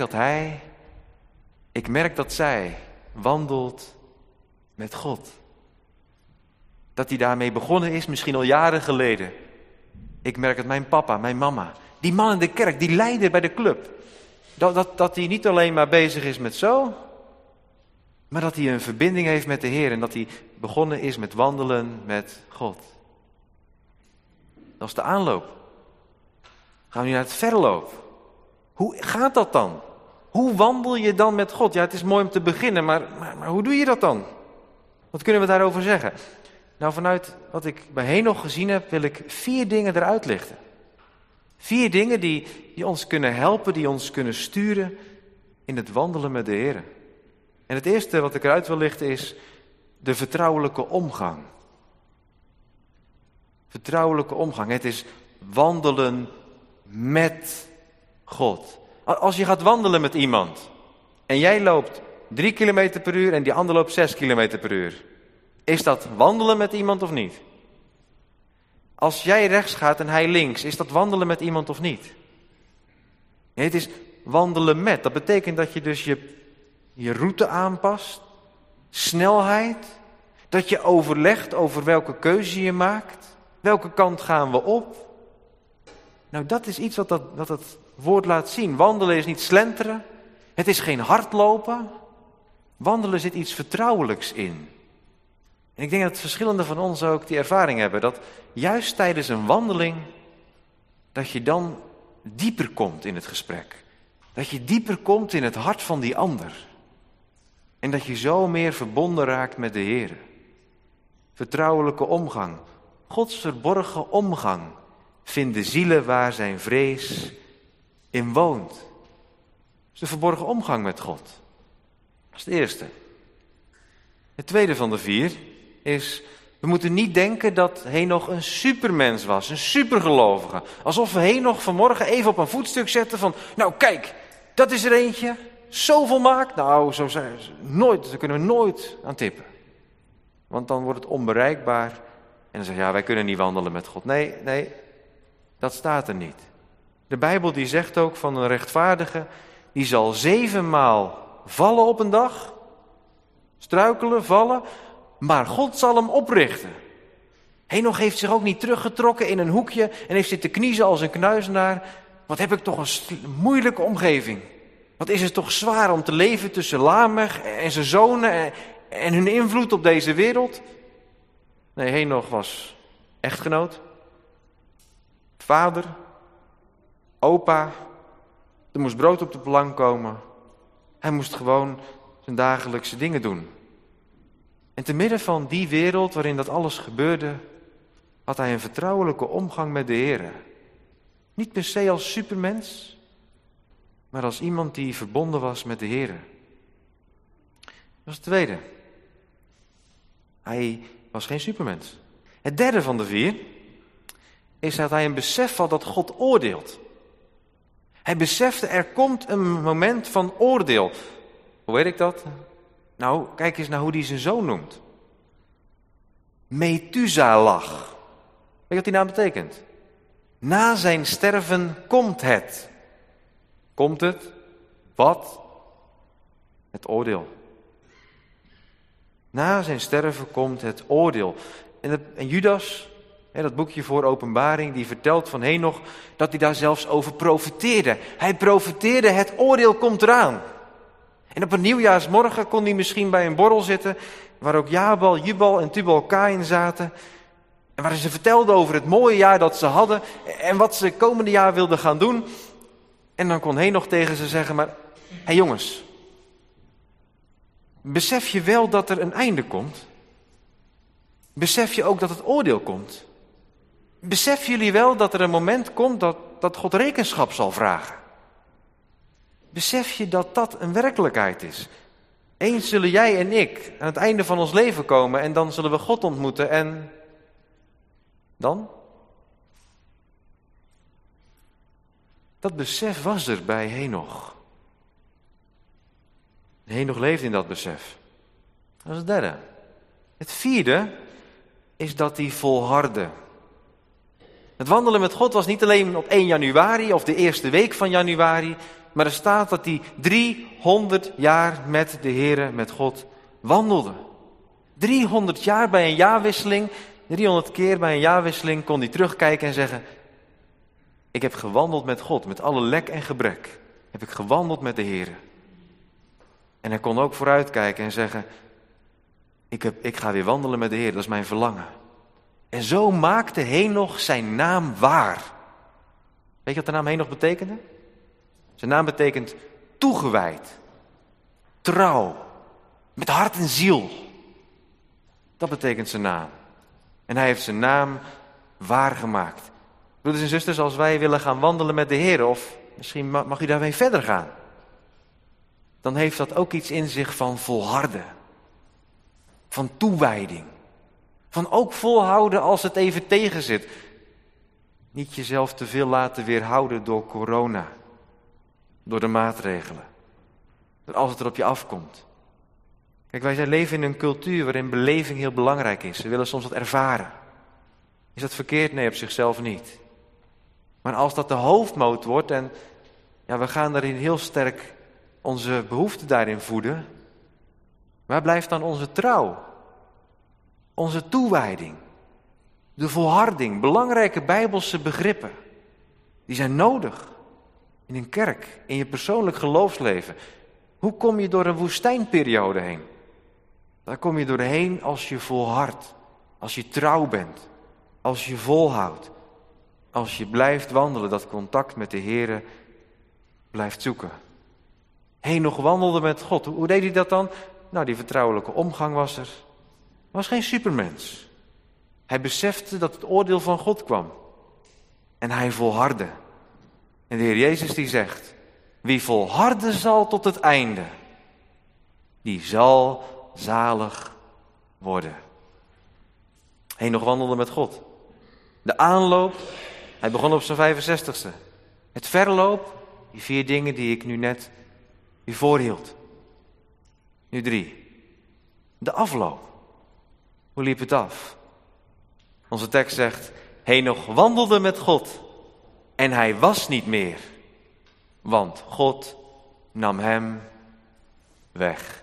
dat zij wandelt met God. Dat hij daarmee begonnen is, misschien al jaren geleden. Ik merk het mijn papa, mijn mama, die man in de kerk, die leider bij de club. Dat hij niet alleen maar bezig is met zo, maar dat hij een verbinding heeft met de Heer en dat hij begonnen is met wandelen met God. Dat is de aanloop. Gaan we nu naar het verloop. Hoe gaat dat dan? Hoe wandel je dan met God? Ja, het is mooi om te beginnen, maar hoe doe je dat dan? Wat kunnen we daarover zeggen? Nou, vanuit wat ik bij Henoch gezien heb, wil ik 4 dingen eruit lichten. 4 dingen die ons kunnen helpen, die ons kunnen sturen in het wandelen met de Heer. En het eerste wat ik eruit wil lichten is de vertrouwelijke omgang. Vertrouwelijke omgang. Het is wandelen met God. Als je gaat wandelen met iemand en jij loopt 3 kilometer per uur en die ander loopt 6 kilometer per uur. Is dat wandelen met iemand of niet? Als jij rechts gaat en hij links, is dat wandelen met iemand of niet? Nee, het is wandelen met. Dat betekent dat je dus je route aanpast, snelheid, dat je overlegt over welke keuze je maakt, welke kant gaan we op. Nou, dat is iets wat het woord laat zien. Wandelen is niet slenteren, het is geen hardlopen. Wandelen zit iets vertrouwelijks in. En ik denk dat verschillende van ons ook die ervaring hebben, dat juist tijdens een wandeling, dat je dan dieper komt in het gesprek. Dat je dieper komt in het hart van die ander. En dat je zo meer verbonden raakt met de Heer. Vertrouwelijke omgang, Gods verborgen omgang, vinden zielen waar zijn vrees in woont. Dus de verborgen omgang met God. Dat is het eerste. Het tweede van de 4 is, we moeten niet denken dat Henoch een supermens was, een supergelovige. Alsof we Henoch vanmorgen even op een voetstuk zetten van, nou kijk, dat is er eentje, zo volmaakt. Nou, zo kunnen we nooit aan tippen. Want dan wordt het onbereikbaar en dan zeg je, ja, wij kunnen niet wandelen met God. Nee, dat staat er niet. De Bijbel die zegt ook van een rechtvaardige, die zal 7 maal vallen op een dag, struikelen, vallen, maar God zal hem oprichten. Henoch heeft zich ook niet teruggetrokken in een hoekje en heeft zitten kniezen als een knuizenaar. Wat heb ik toch een moeilijke omgeving. Wat is het toch zwaar om te leven tussen Lamech en zijn zonen en hun invloed op deze wereld. Nee, Henoch was echtgenoot, vader, opa. Er moest brood op de plank komen. Hij moest gewoon zijn dagelijkse dingen doen. En te midden van die wereld waarin dat alles gebeurde, had hij een vertrouwelijke omgang met de Heer. Niet per se als supermens, maar als iemand die verbonden was met de Heer. Dat is het tweede. Hij was geen supermens. Het derde van de 4 is dat hij een besef had dat God oordeelt. Hij besefte, er komt een moment van oordeel. Hoe weet ik dat? Nou, kijk eens naar hoe hij zijn zoon noemt. Methuselah. Weet je wat die naam betekent? Na zijn sterven komt het. Komt het? Wat? Het oordeel. Na zijn sterven komt het oordeel. En Judas, dat boekje voor Openbaring, die vertelt van Henoch dat hij daar zelfs over profeteerde. Hij profeteerde, het oordeel komt eraan. En op een nieuwjaarsmorgen kon hij misschien bij een borrel zitten, waar ook Jabal, Jubal en Tubal-Kain zaten. En waar ze vertelden over het mooie jaar dat ze hadden en wat ze het komende jaar wilden gaan doen. En dan kon Henoch tegen ze zeggen, maar hé jongens, besef je wel dat er een einde komt? Besef je ook dat het oordeel komt? Besef jullie wel dat er een moment komt dat God rekenschap zal vragen? Besef je dat dat een werkelijkheid is? Eens zullen jij en ik aan het einde van ons leven komen en dan zullen we God ontmoeten en dan? Dat besef was er bij Henoch. Henoch leefde in dat besef. Dat is het derde. Het vierde is dat hij volhardde. Het wandelen met God was niet alleen op 1 januari of de eerste week van januari, maar er staat dat hij 300 jaar met de Heere, met God, wandelde. 300 jaar bij een jaarwisseling, 300 keer bij een jaarwisseling kon hij terugkijken en zeggen, ik heb gewandeld met God, met alle lek en gebrek. heb ik gewandeld met de Heere. En hij kon ook vooruitkijken en zeggen, ik ga weer wandelen met de Heer, dat is mijn verlangen. En zo maakte Henoch zijn naam waar. Weet je wat de naam Henoch betekende? Zijn naam betekent toegewijd, trouw, met hart en ziel. Dat betekent zijn naam. En hij heeft zijn naam waargemaakt. Broeders en zusters, als wij willen gaan wandelen met de Heer, of misschien mag u daarmee verder gaan, dan heeft dat ook iets in zich van volharden. Van toewijding. Van ook volhouden als het even tegenzit. Niet jezelf te veel laten weerhouden door corona. Door de maatregelen. Door als het er op je afkomt. Kijk, wij leven in een cultuur waarin beleving heel belangrijk is. We willen soms wat ervaren. Is dat verkeerd? Nee, op zichzelf niet. Maar als dat de hoofdmoot wordt en we gaan daarin heel sterk onze behoeften daarin voeden. Waar blijft dan onze trouw? Onze toewijding? De volharding? Belangrijke bijbelse begrippen. Die zijn nodig. In een kerk, in je persoonlijk geloofsleven. Hoe kom je door een woestijnperiode heen? Daar kom je doorheen als je volhardt. Als je trouw bent. Als je volhoudt. Als je blijft wandelen, dat contact met de Heere blijft zoeken. Henoch wandelde met God. Hoe deed hij dat dan? Nou, die vertrouwelijke omgang was er. Hij was geen supermens. Hij besefte dat het oordeel van God kwam. En hij volhardde. En de Heer Jezus die zegt, wie volharden zal tot het einde, die zal zalig worden. Henoch wandelde met God. De aanloop, hij begon op zijn 65ste. Het verloop, die 4 dingen die ik nu net u voorhield. Nu 3. De afloop. Hoe liep het af? Onze tekst zegt, Henoch wandelde met God en hij was niet meer, want God nam hem weg.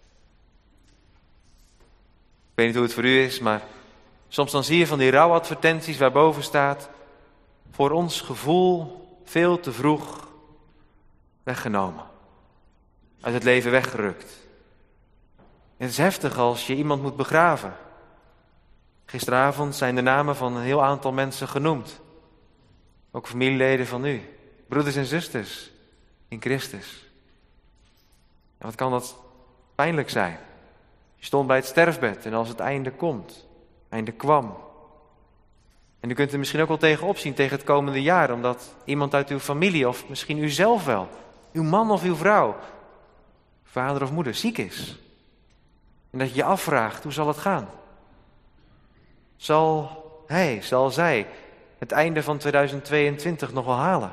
Ik weet niet hoe het voor u is, maar soms dan zie je van die rouwadvertenties waarboven staat, voor ons gevoel veel te vroeg weggenomen. Uit het leven weggerukt. En het is heftig als je iemand moet begraven. Gisteravond zijn de namen van een heel aantal mensen genoemd. Ook familieleden van u. Broeders en zusters in Christus. En wat kan dat pijnlijk zijn. Je stond bij het sterfbed en als het einde komt. Het einde kwam. En u kunt er misschien ook wel tegen opzien tegen het komende jaar. Omdat iemand uit uw familie of misschien u zelf wel. Uw man of uw vrouw. Vader of moeder ziek is. En dat je je afvraagt, hoe zal het gaan? Zal hij, zal zij het einde van 2022 nog wel halen?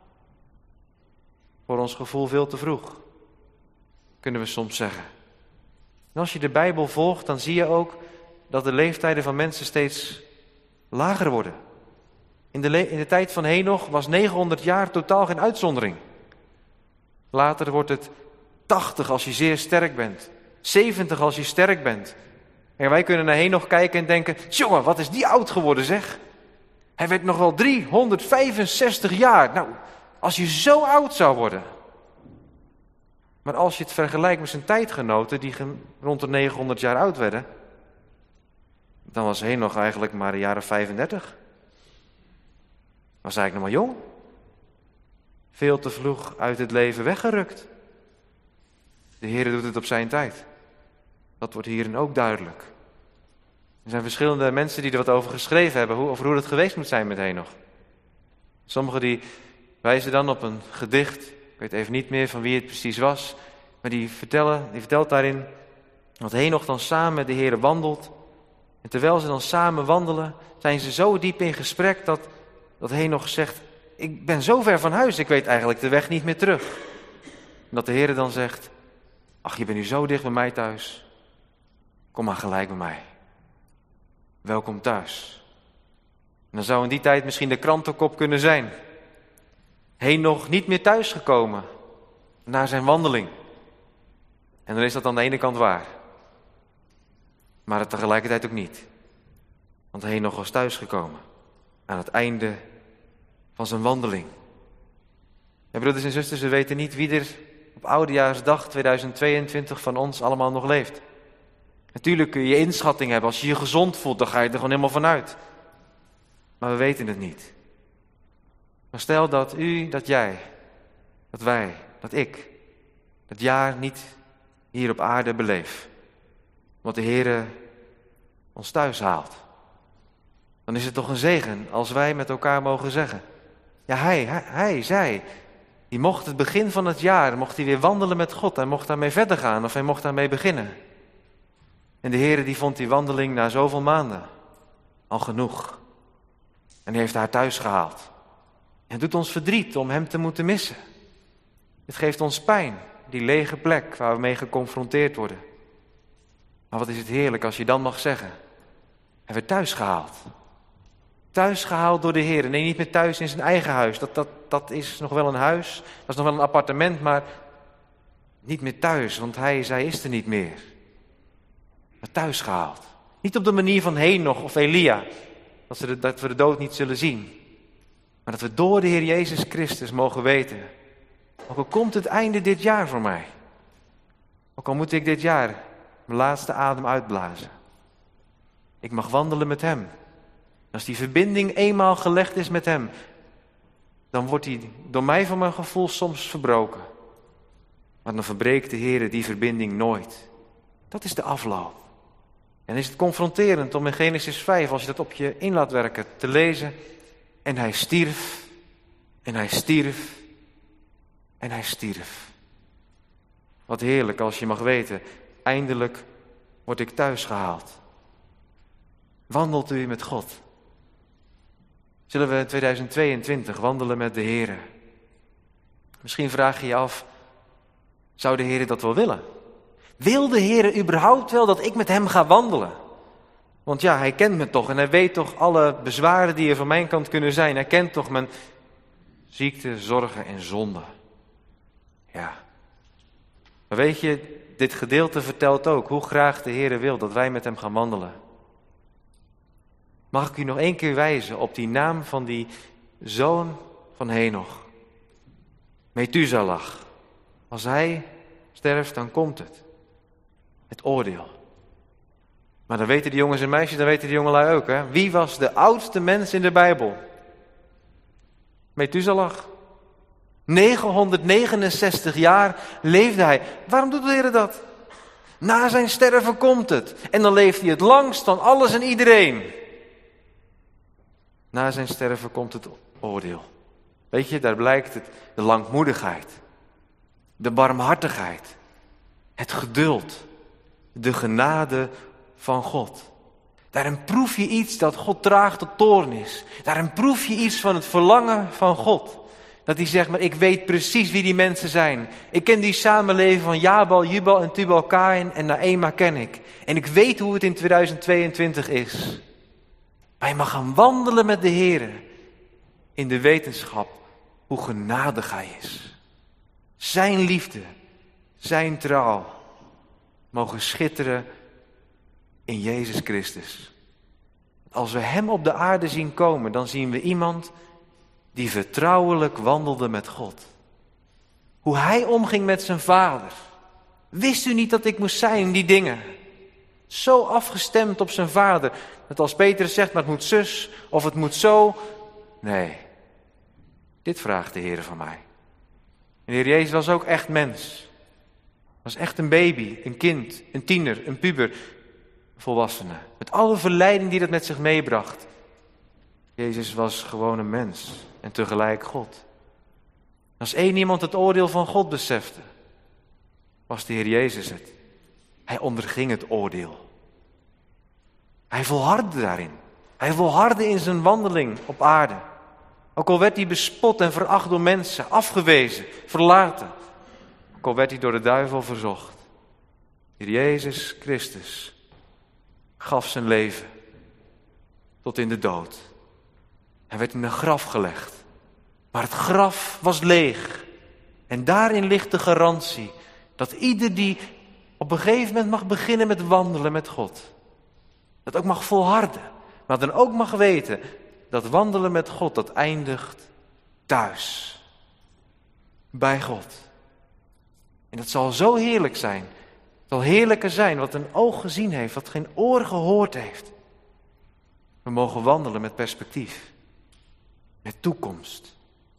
Voor ons gevoel veel te vroeg, kunnen we soms zeggen. En als je de Bijbel volgt, dan zie je ook dat de leeftijden van mensen steeds lager worden. In de tijd van Henoch was 900 jaar totaal geen uitzondering. Later wordt het 80 als je zeer sterk bent. 70 als je sterk bent. En wij kunnen naar Henoch kijken en denken, jongen, wat is die oud geworden zeg. Hij werd nog wel 365 jaar. Nou, als je zo oud zou worden. Maar als je het vergelijkt met zijn tijdgenoten die rond de 900 jaar oud werden, dan was Henoch eigenlijk maar een jaar of 35. Was eigenlijk nog maar jong. Veel te vroeg uit het leven weggerukt. De Heer doet het op zijn tijd. Dat wordt hierin ook duidelijk. Er zijn verschillende mensen die er wat over geschreven hebben, over hoe het geweest moet zijn met Henoch. Sommigen die wijzen dan op een gedicht, ik weet even niet meer van wie het precies was, maar die vertelt daarin dat Henoch dan samen met de Heer wandelt. En terwijl ze dan samen wandelen, zijn ze zo diep in gesprek dat Henoch zegt, ik ben zo ver van huis, ik weet eigenlijk de weg niet meer terug. En dat de Heer dan zegt, ach, je bent nu zo dicht bij mij thuis, kom maar gelijk bij mij. Welkom thuis. En dan zou in die tijd misschien de krantenkop kunnen zijn. Henoch niet meer thuisgekomen na zijn wandeling. En dan is dat aan de ene kant waar. Maar het tegelijkertijd ook niet. Want Henoch was thuisgekomen aan het einde van zijn wandeling. En broeders en zusters, we weten niet wie er op Oudejaarsdag 2022 van ons allemaal nog leeft. Natuurlijk kun je inschatting hebben. Als je je gezond voelt, dan ga je er gewoon helemaal vanuit. Maar we weten het niet. Maar stel dat u, dat jij, dat wij, dat ik, het jaar niet hier op aarde beleef. Want de Heere ons thuis haalt. Dan is het toch een zegen als wij met elkaar mogen zeggen. Ja, zij, die mocht het begin van het jaar, mocht hij weer wandelen met God. Hij mocht daarmee verder gaan of hij mocht daarmee beginnen. En de Heere die vond die wandeling na zoveel maanden al genoeg. En die heeft haar thuis gehaald. En het doet ons verdriet om hem te moeten missen. Het geeft ons pijn, die lege plek waar we mee geconfronteerd worden. Maar wat is het heerlijk als je dan mag zeggen, hij werd thuis gehaald. Thuis gehaald door de Heer. Nee, niet meer thuis in zijn eigen huis. Dat is nog wel een huis, dat is nog wel een appartement, maar niet meer thuis, want zij is er niet meer. Maar thuis gehaald. Niet op de manier van Henoch of Elia, dat we de dood niet zullen zien. Maar dat we door de Heer Jezus Christus mogen weten, ook al komt het einde dit jaar voor mij, ook al moet ik dit jaar mijn laatste adem uitblazen, ik mag wandelen met hem. Als die verbinding eenmaal gelegd is met hem, dan wordt die door mij van mijn gevoel soms verbroken. Maar dan verbreekt de Heer die verbinding nooit. Dat is de afloop. En is het confronterend om in Genesis 5, als je dat op je in laat werken, te lezen. En hij stierf, en hij stierf, en hij stierf. Wat heerlijk als je mag weten, eindelijk word ik thuis gehaald. Wandelt u met God? Zullen we in 2022 wandelen met de Heer? Misschien vraag je je af, zou de Heer dat wel willen? Wil de Heer überhaupt wel dat ik met hem ga wandelen? Want ja, hij kent me toch en hij weet toch alle bezwaren die er van mijn kant kunnen zijn. Hij kent toch mijn ziekte, zorgen en zonden. Ja. Maar weet je, dit gedeelte vertelt ook hoe graag de Heer wil dat wij met hem gaan wandelen. Mag ik u nog één keer wijzen op die naam van die zoon van Henoch? Methuselah. Als hij sterft, dan komt het. Het oordeel. Maar dan weten de jongens en meisjes, dan weten de jongelui ook. Hè? Wie was de oudste mens in de Bijbel? Methuselah. 969 jaar leefde hij. Waarom doet de Heer dat? Na zijn sterven komt het. En dan leeft hij het langst van alles en iedereen. Na zijn sterven komt het oordeel. Weet je, daar blijkt het, de langmoedigheid, de barmhartigheid, het geduld, de genade van God. Daarin proef je iets dat God traag tot toorn is. Daarin proef je iets van het verlangen van God. Dat hij zegt, maar ik weet precies wie die mensen zijn. Ik ken die samenleving van Jabal, Jubal en Tubal-Kain en Naema ken ik. En ik weet hoe het in 2022 is. Maar je mag gaan wandelen met de Heer in de wetenschap hoe genadig hij is. Zijn liefde, zijn trouw mogen schitteren in Jezus Christus. Als we hem op de aarde zien komen, dan zien we iemand die vertrouwelijk wandelde met God. Hoe hij omging met zijn vader. Wist u niet dat ik moest zijn in die dingen? Zo afgestemd op zijn vader. Dat als Petrus zegt, maar het moet zus of het moet zo. Nee, dit vraagt de Heer van mij. En de Heer Jezus was ook echt mens. Was echt een baby, een kind, een tiener, een puber, een volwassene. Met alle verleiding die dat met zich meebracht. Jezus was gewoon een mens en tegelijk God. Als één iemand het oordeel van God besefte, was de Heer Jezus het. Hij onderging het oordeel. Hij volhardde daarin. Hij volhardde in zijn wandeling op aarde. Ook al werd hij bespot en veracht door mensen, afgewezen, verlaten. Ook al werd hij door de duivel verzocht. De Heer Jezus Christus gaf zijn leven tot in de dood. Hij werd in een graf gelegd. Maar het graf was leeg. En daarin ligt de garantie dat ieder die op een gegeven moment mag beginnen met wandelen met God, dat ook mag volharden. Maar dan ook mag weten dat wandelen met God, dat eindigt thuis. bij God. En dat zal zo heerlijk zijn. Het zal heerlijker zijn wat een oog gezien heeft, wat geen oor gehoord heeft. We mogen wandelen met perspectief, met toekomst.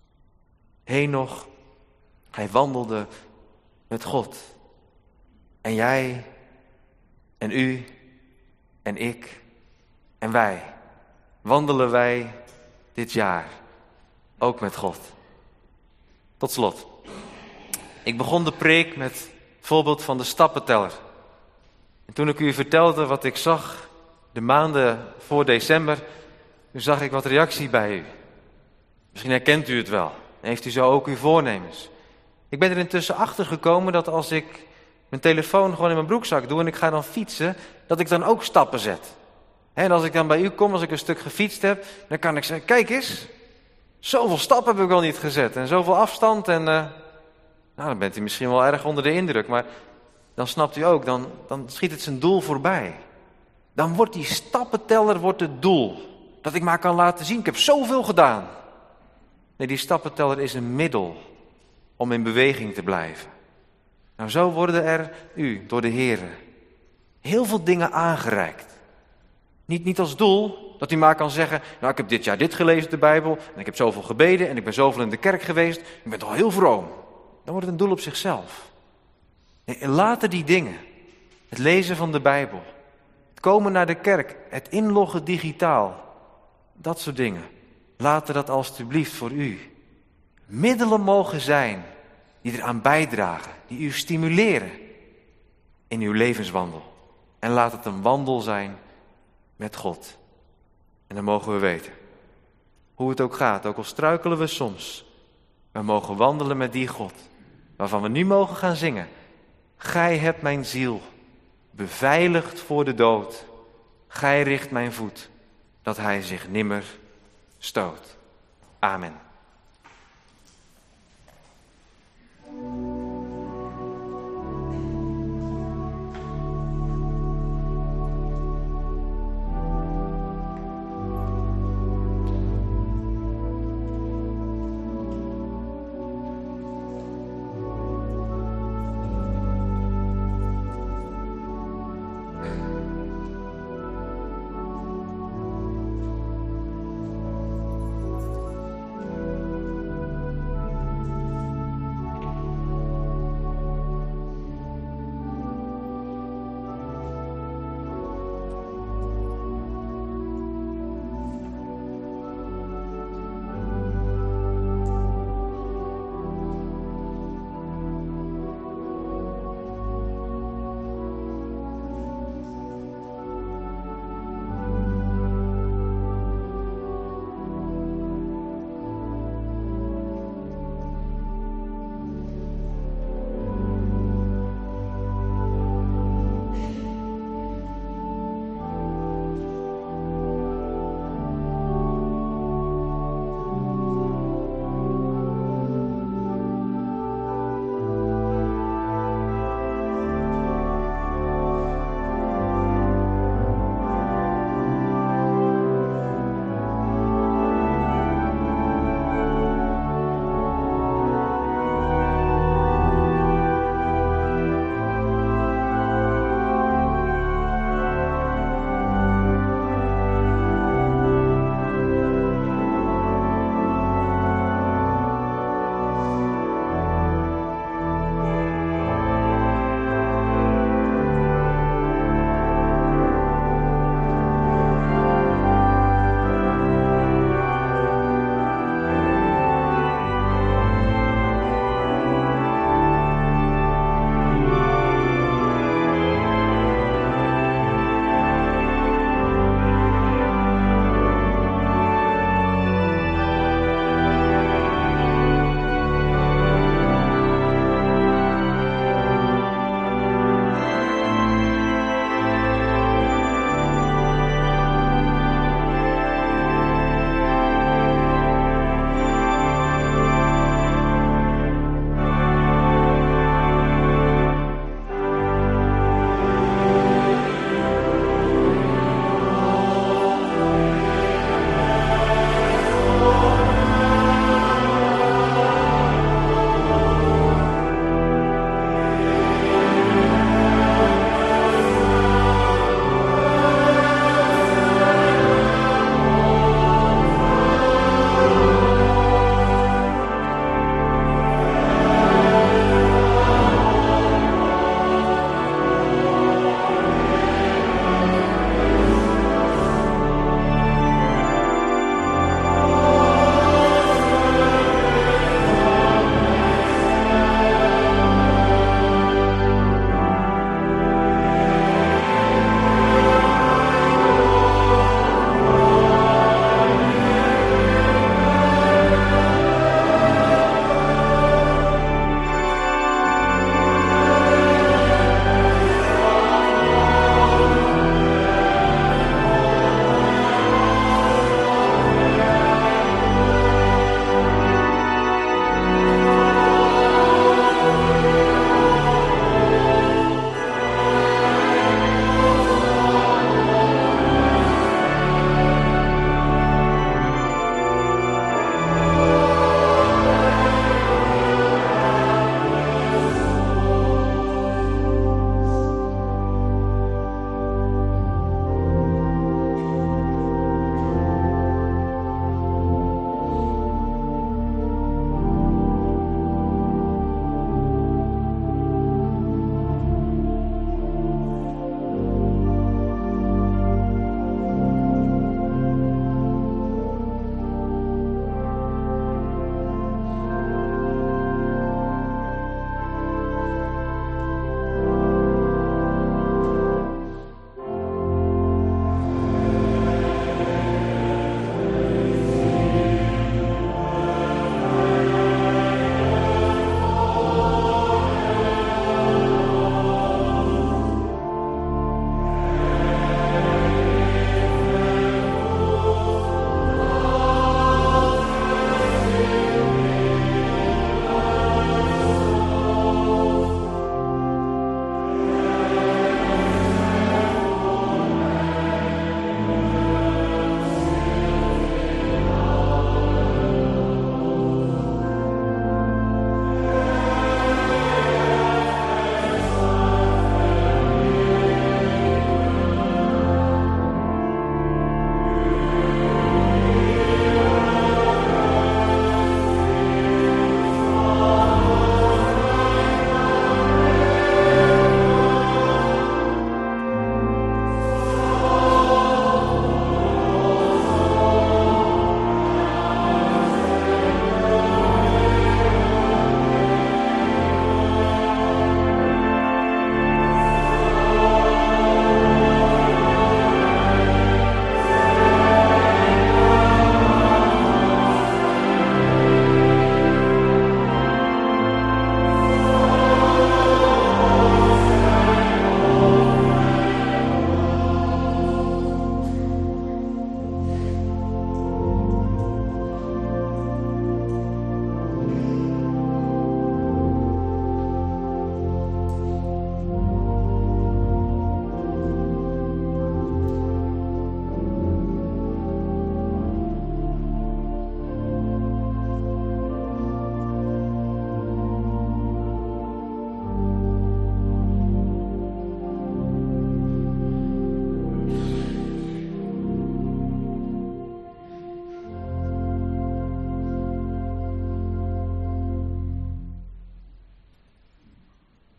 Henoch, hij wandelde met God. En jij, en u, en ik, en wij, wandelen wij dit jaar ook met God. Tot slot. Ik begon de preek met het voorbeeld van de stappenteller. En toen ik u vertelde wat ik zag de maanden voor december, toen zag ik wat reactie bij u. Misschien herkent u het wel. Heeft u zo ook uw voornemens. Ik ben er intussen achter gekomen dat als ik mijn telefoon gewoon in mijn broekzak doe en ik ga dan fietsen, dat ik dan ook stappen zet. En als ik dan bij u kom, als ik een stuk gefietst heb, dan kan ik zeggen, kijk eens, zoveel stappen heb ik al niet gezet en zoveel afstand en dan bent u misschien wel erg onder de indruk, maar dan snapt u ook, dan schiet het zijn doel voorbij. Dan wordt die stappenteller het doel, dat ik maar kan laten zien, ik heb zoveel gedaan. Nee, die stappenteller is een middel om in beweging te blijven. Nou, zo worden er u door de Heere heel veel dingen aangereikt. Niet als doel dat u maar kan zeggen, nou ik heb dit jaar dit gelezen in de Bijbel en ik heb zoveel gebeden en ik ben zoveel in de kerk geweest. Ik ben toch heel vroom. Dan wordt het een doel op zichzelf. Nee, laten die dingen, het lezen van de Bijbel, het komen naar de kerk, het inloggen digitaal, dat soort dingen. Laten dat alstublieft voor u middelen mogen zijn die eraan bijdragen, die u stimuleren in uw levenswandel. En laat het een wandel zijn met God. En dan mogen we weten, hoe het ook gaat, ook al struikelen we soms, we mogen wandelen met die God, waarvan we nu mogen gaan zingen. Gij hebt mijn ziel beveiligd voor de dood. Gij richt mijn voet, dat hij zich nimmer stoot. Amen.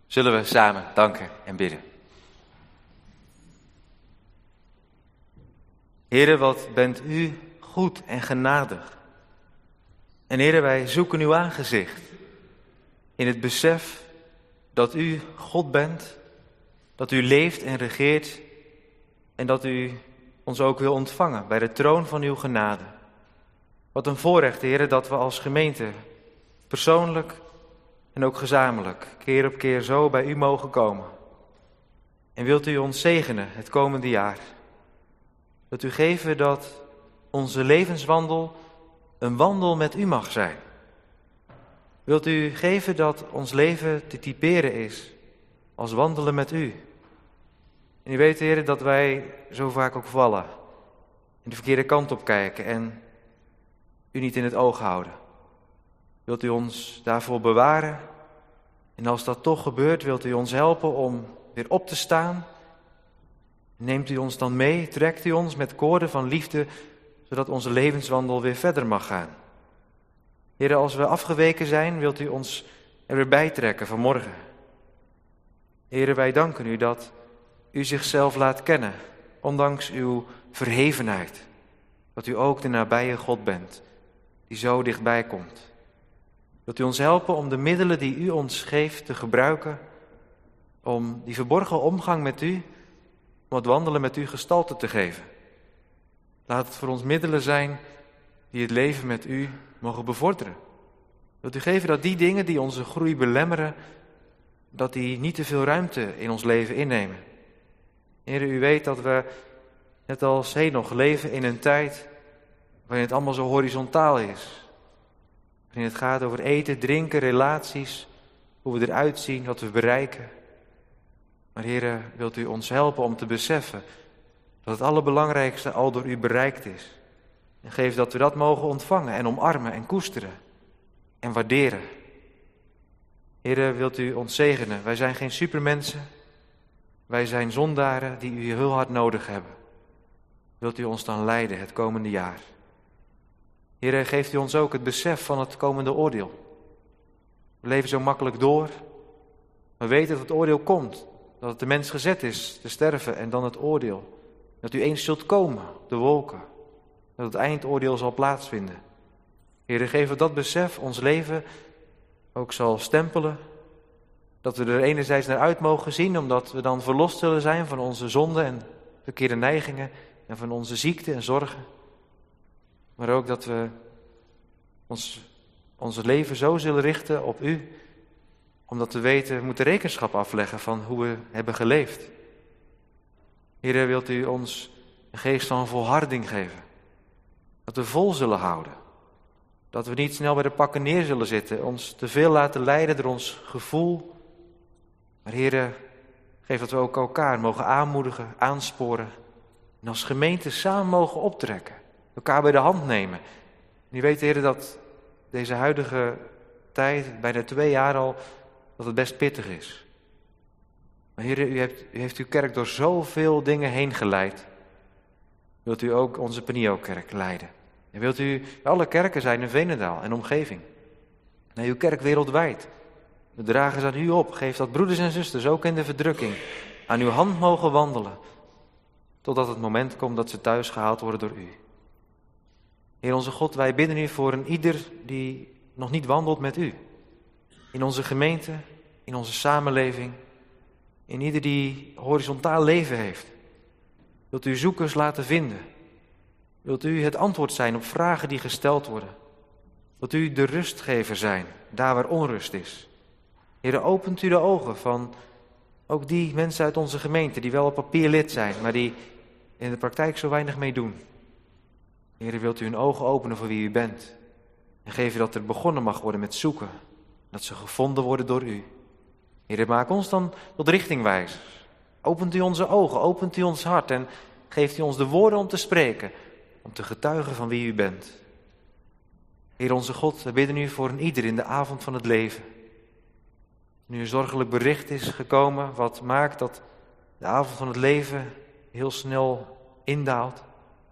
Zullen we samen danken en bidden. Heere, wat bent u goed en genadig. En Heere, wij zoeken uw aangezicht in het besef dat u God bent, dat u leeft en regeert en dat u ons ook wil ontvangen bij de troon van uw genade. Wat een voorrecht, Heere, dat we als gemeente persoonlijk en ook gezamenlijk keer op keer zo bij u mogen komen. En wilt u ons zegenen het komende jaar. Wilt u geven dat onze levenswandel een wandel met u mag zijn. Wilt u geven dat ons leven te typeren is als wandelen met u. En u weet, Heer, dat wij zo vaak ook vallen. En de verkeerde kant op kijken en u niet in het oog houden. Wilt u ons daarvoor bewaren? En als dat toch gebeurt, wilt u ons helpen om weer op te staan? Neemt u ons dan mee, trekt u ons met koorden van liefde, zodat onze levenswandel weer verder mag gaan. Heer, als we afgeweken zijn, wilt u ons er weer bij trekken vanmorgen. Heer, wij danken u dat u zichzelf laat kennen, ondanks uw verhevenheid. Dat u ook de nabije God bent, die zo dichtbij komt. Wilt u ons helpen om de middelen die u ons geeft te gebruiken, om die verborgen omgang met u, om het wandelen met u gestalte te geven. Laat het voor ons middelen zijn die het leven met u mogen bevorderen. Wilt u geven dat die dingen die onze groei belemmeren, dat die niet te veel ruimte in ons leven innemen. Heer, u weet dat we net als Henoch leven in een tijd waarin het allemaal zo horizontaal is. Waarin het gaat over eten, drinken, relaties, hoe we eruit zien, wat we bereiken. Maar Heer, wilt u ons helpen om te beseffen dat het allerbelangrijkste al door u bereikt is. En geef dat we dat mogen ontvangen en omarmen en koesteren en waarderen. Heer, wilt u ons zegenen. Wij zijn geen supermensen. Wij zijn zondaren die u heel hard nodig hebben. Wilt u ons dan leiden het komende jaar? Heer, geeft u ons ook het besef van het komende oordeel. We leven zo makkelijk door. We weten dat het oordeel komt. Dat het de mens gezet is te sterven en dan het oordeel. Dat u eens zult komen op de wolken. Dat het eindoordeel zal plaatsvinden. Heer, geef dat besef ons leven ook zal stempelen. Dat we er enerzijds naar uit mogen zien, omdat we dan verlost zullen zijn van onze zonden en verkeerde neigingen en van onze ziekte en zorgen. Maar ook dat we ons leven zo zullen richten op u, omdat we weten, we moeten rekenschap afleggen van hoe we hebben geleefd. Heer, wilt u ons een geest van volharding geven. Dat we vol zullen houden. Dat we niet snel bij de pakken neer zullen zitten, ons te veel laten leiden door ons gevoel. Maar Heer, geef dat we ook elkaar mogen aanmoedigen, aansporen. En als gemeente samen mogen optrekken. Elkaar bij de hand nemen. En u weet, Heer, dat deze huidige tijd, bijna 2 jaar al, dat het best pittig is. Maar Heer, u heeft uw kerk door zoveel dingen heen geleid. Wilt u ook onze Penio-kerk leiden? En wilt u, alle kerken zijn in Veenendaal en omgeving. En uw kerk wereldwijd. We dragen ze aan u op. Geef dat broeders en zusters ook in de verdrukking aan uw hand mogen wandelen. Totdat het moment komt dat ze thuis gehaald worden door u. Heer onze God, wij bidden u voor een ieder die nog niet wandelt met u. In onze gemeente, in onze samenleving. In ieder die horizontaal leven heeft. Wilt u zoekers laten vinden. Wilt u het antwoord zijn op vragen die gesteld worden. Wilt u de rustgever zijn, daar waar onrust is. Heer, opent u de ogen van ook die mensen uit onze gemeente die wel op papier lid zijn, maar die in de praktijk zo weinig mee doen. Heer, wilt u hun ogen openen voor wie u bent. En geef u dat er begonnen mag worden met zoeken. Dat ze gevonden worden door u. Heer, maak ons dan tot richtingwijzers. Opent u onze ogen, opent u ons hart en geeft u ons de woorden om te spreken. Om te getuigen van wie u bent. Heer onze God, we bidden u voor een ieder in de avond van het leven. Nu een zorgelijk bericht is gekomen wat maakt dat de avond van het leven heel snel indaalt.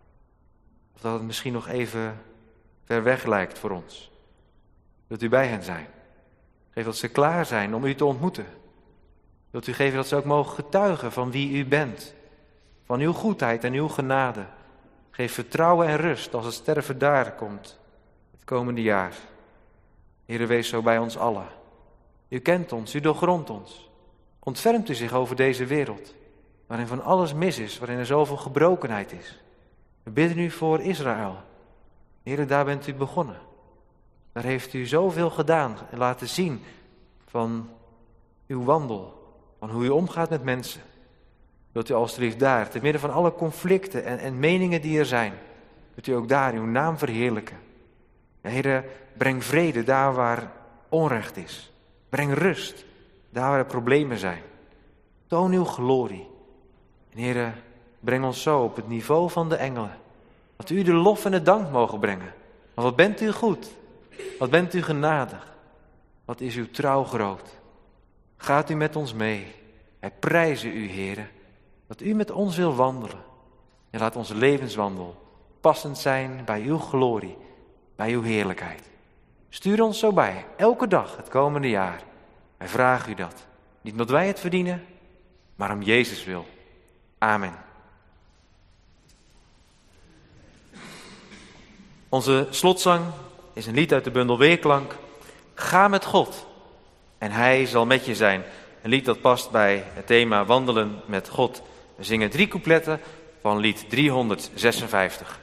Of dat het misschien nog even ver weg lijkt voor ons. Wilt u bij hen zijn? Geef dat ze klaar zijn om u te ontmoeten. Wilt u geven dat ze ook mogen getuigen van wie u bent, van uw goedheid en uw genade. Geef vertrouwen en rust als het sterven daar komt, het komende jaar. Heere, wees zo bij ons allen. U kent ons, u doorgrondt ons. Ontfermt u zich over deze wereld, waarin van alles mis is, waarin er zoveel gebrokenheid is. We bidden u voor Israël. Heere, daar bent u begonnen. Daar heeft u zoveel gedaan en laten zien van uw wandel, van hoe u omgaat met mensen. Wilt u alstublieft daar, te midden van alle conflicten en meningen die er zijn, wilt u ook daar uw naam verheerlijken. Ja, Heere, breng vrede daar waar onrecht is. Breng rust daar waar er problemen zijn. Toon uw glorie. En Heere, breng ons zo op het niveau van de engelen. Dat u de lof en de dank mogen brengen. Want wat bent u goed. Wat bent u genadig. Wat is uw trouw groot. Gaat u met ons mee. Wij prijzen u, Heere, dat u met ons wil wandelen. En laat onze levenswandel passend zijn bij uw glorie, bij uw heerlijkheid. Stuur ons zo bij, elke dag het komende jaar. Wij vragen u dat. Niet omdat wij het verdienen, maar om Jezus wil. Amen. Onze slotzang is een lied uit de bundel Weerklank. Ga met God en Hij zal met je zijn. Een lied dat past bij het thema wandelen met God. We zingen 3 coupletten van lied 356.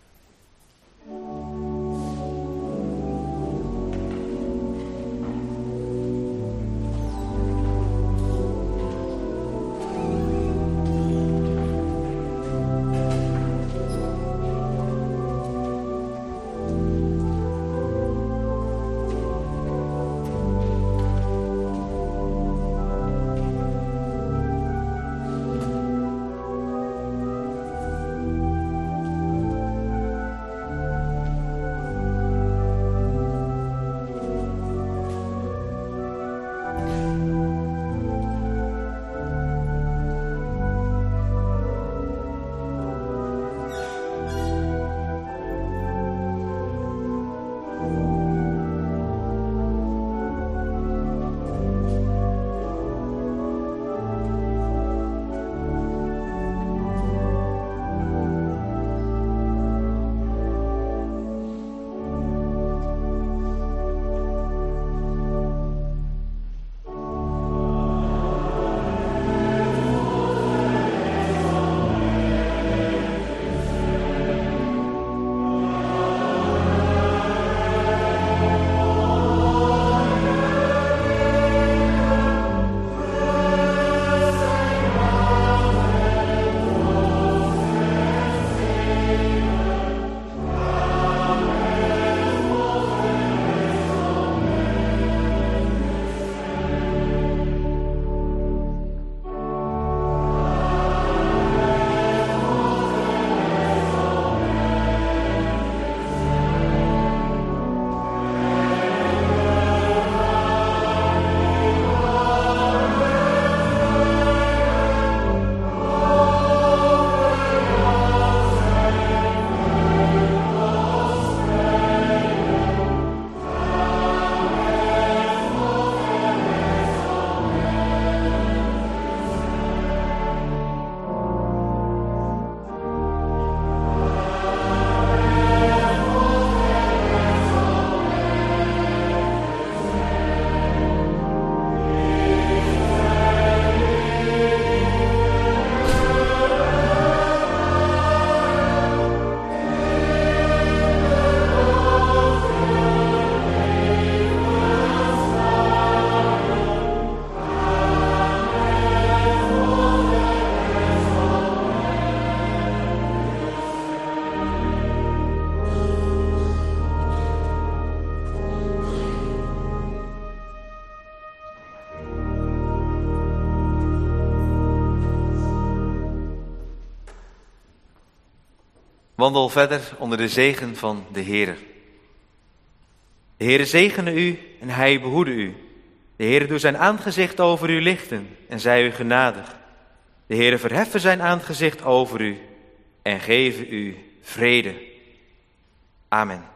Wandel verder onder de zegen van de Heere. De Heere zegene u en Hij behoede u. De Heere doe zijn aangezicht over u lichten en zij u genadig. De Heere verheffen zijn aangezicht over u en geven u vrede. Amen.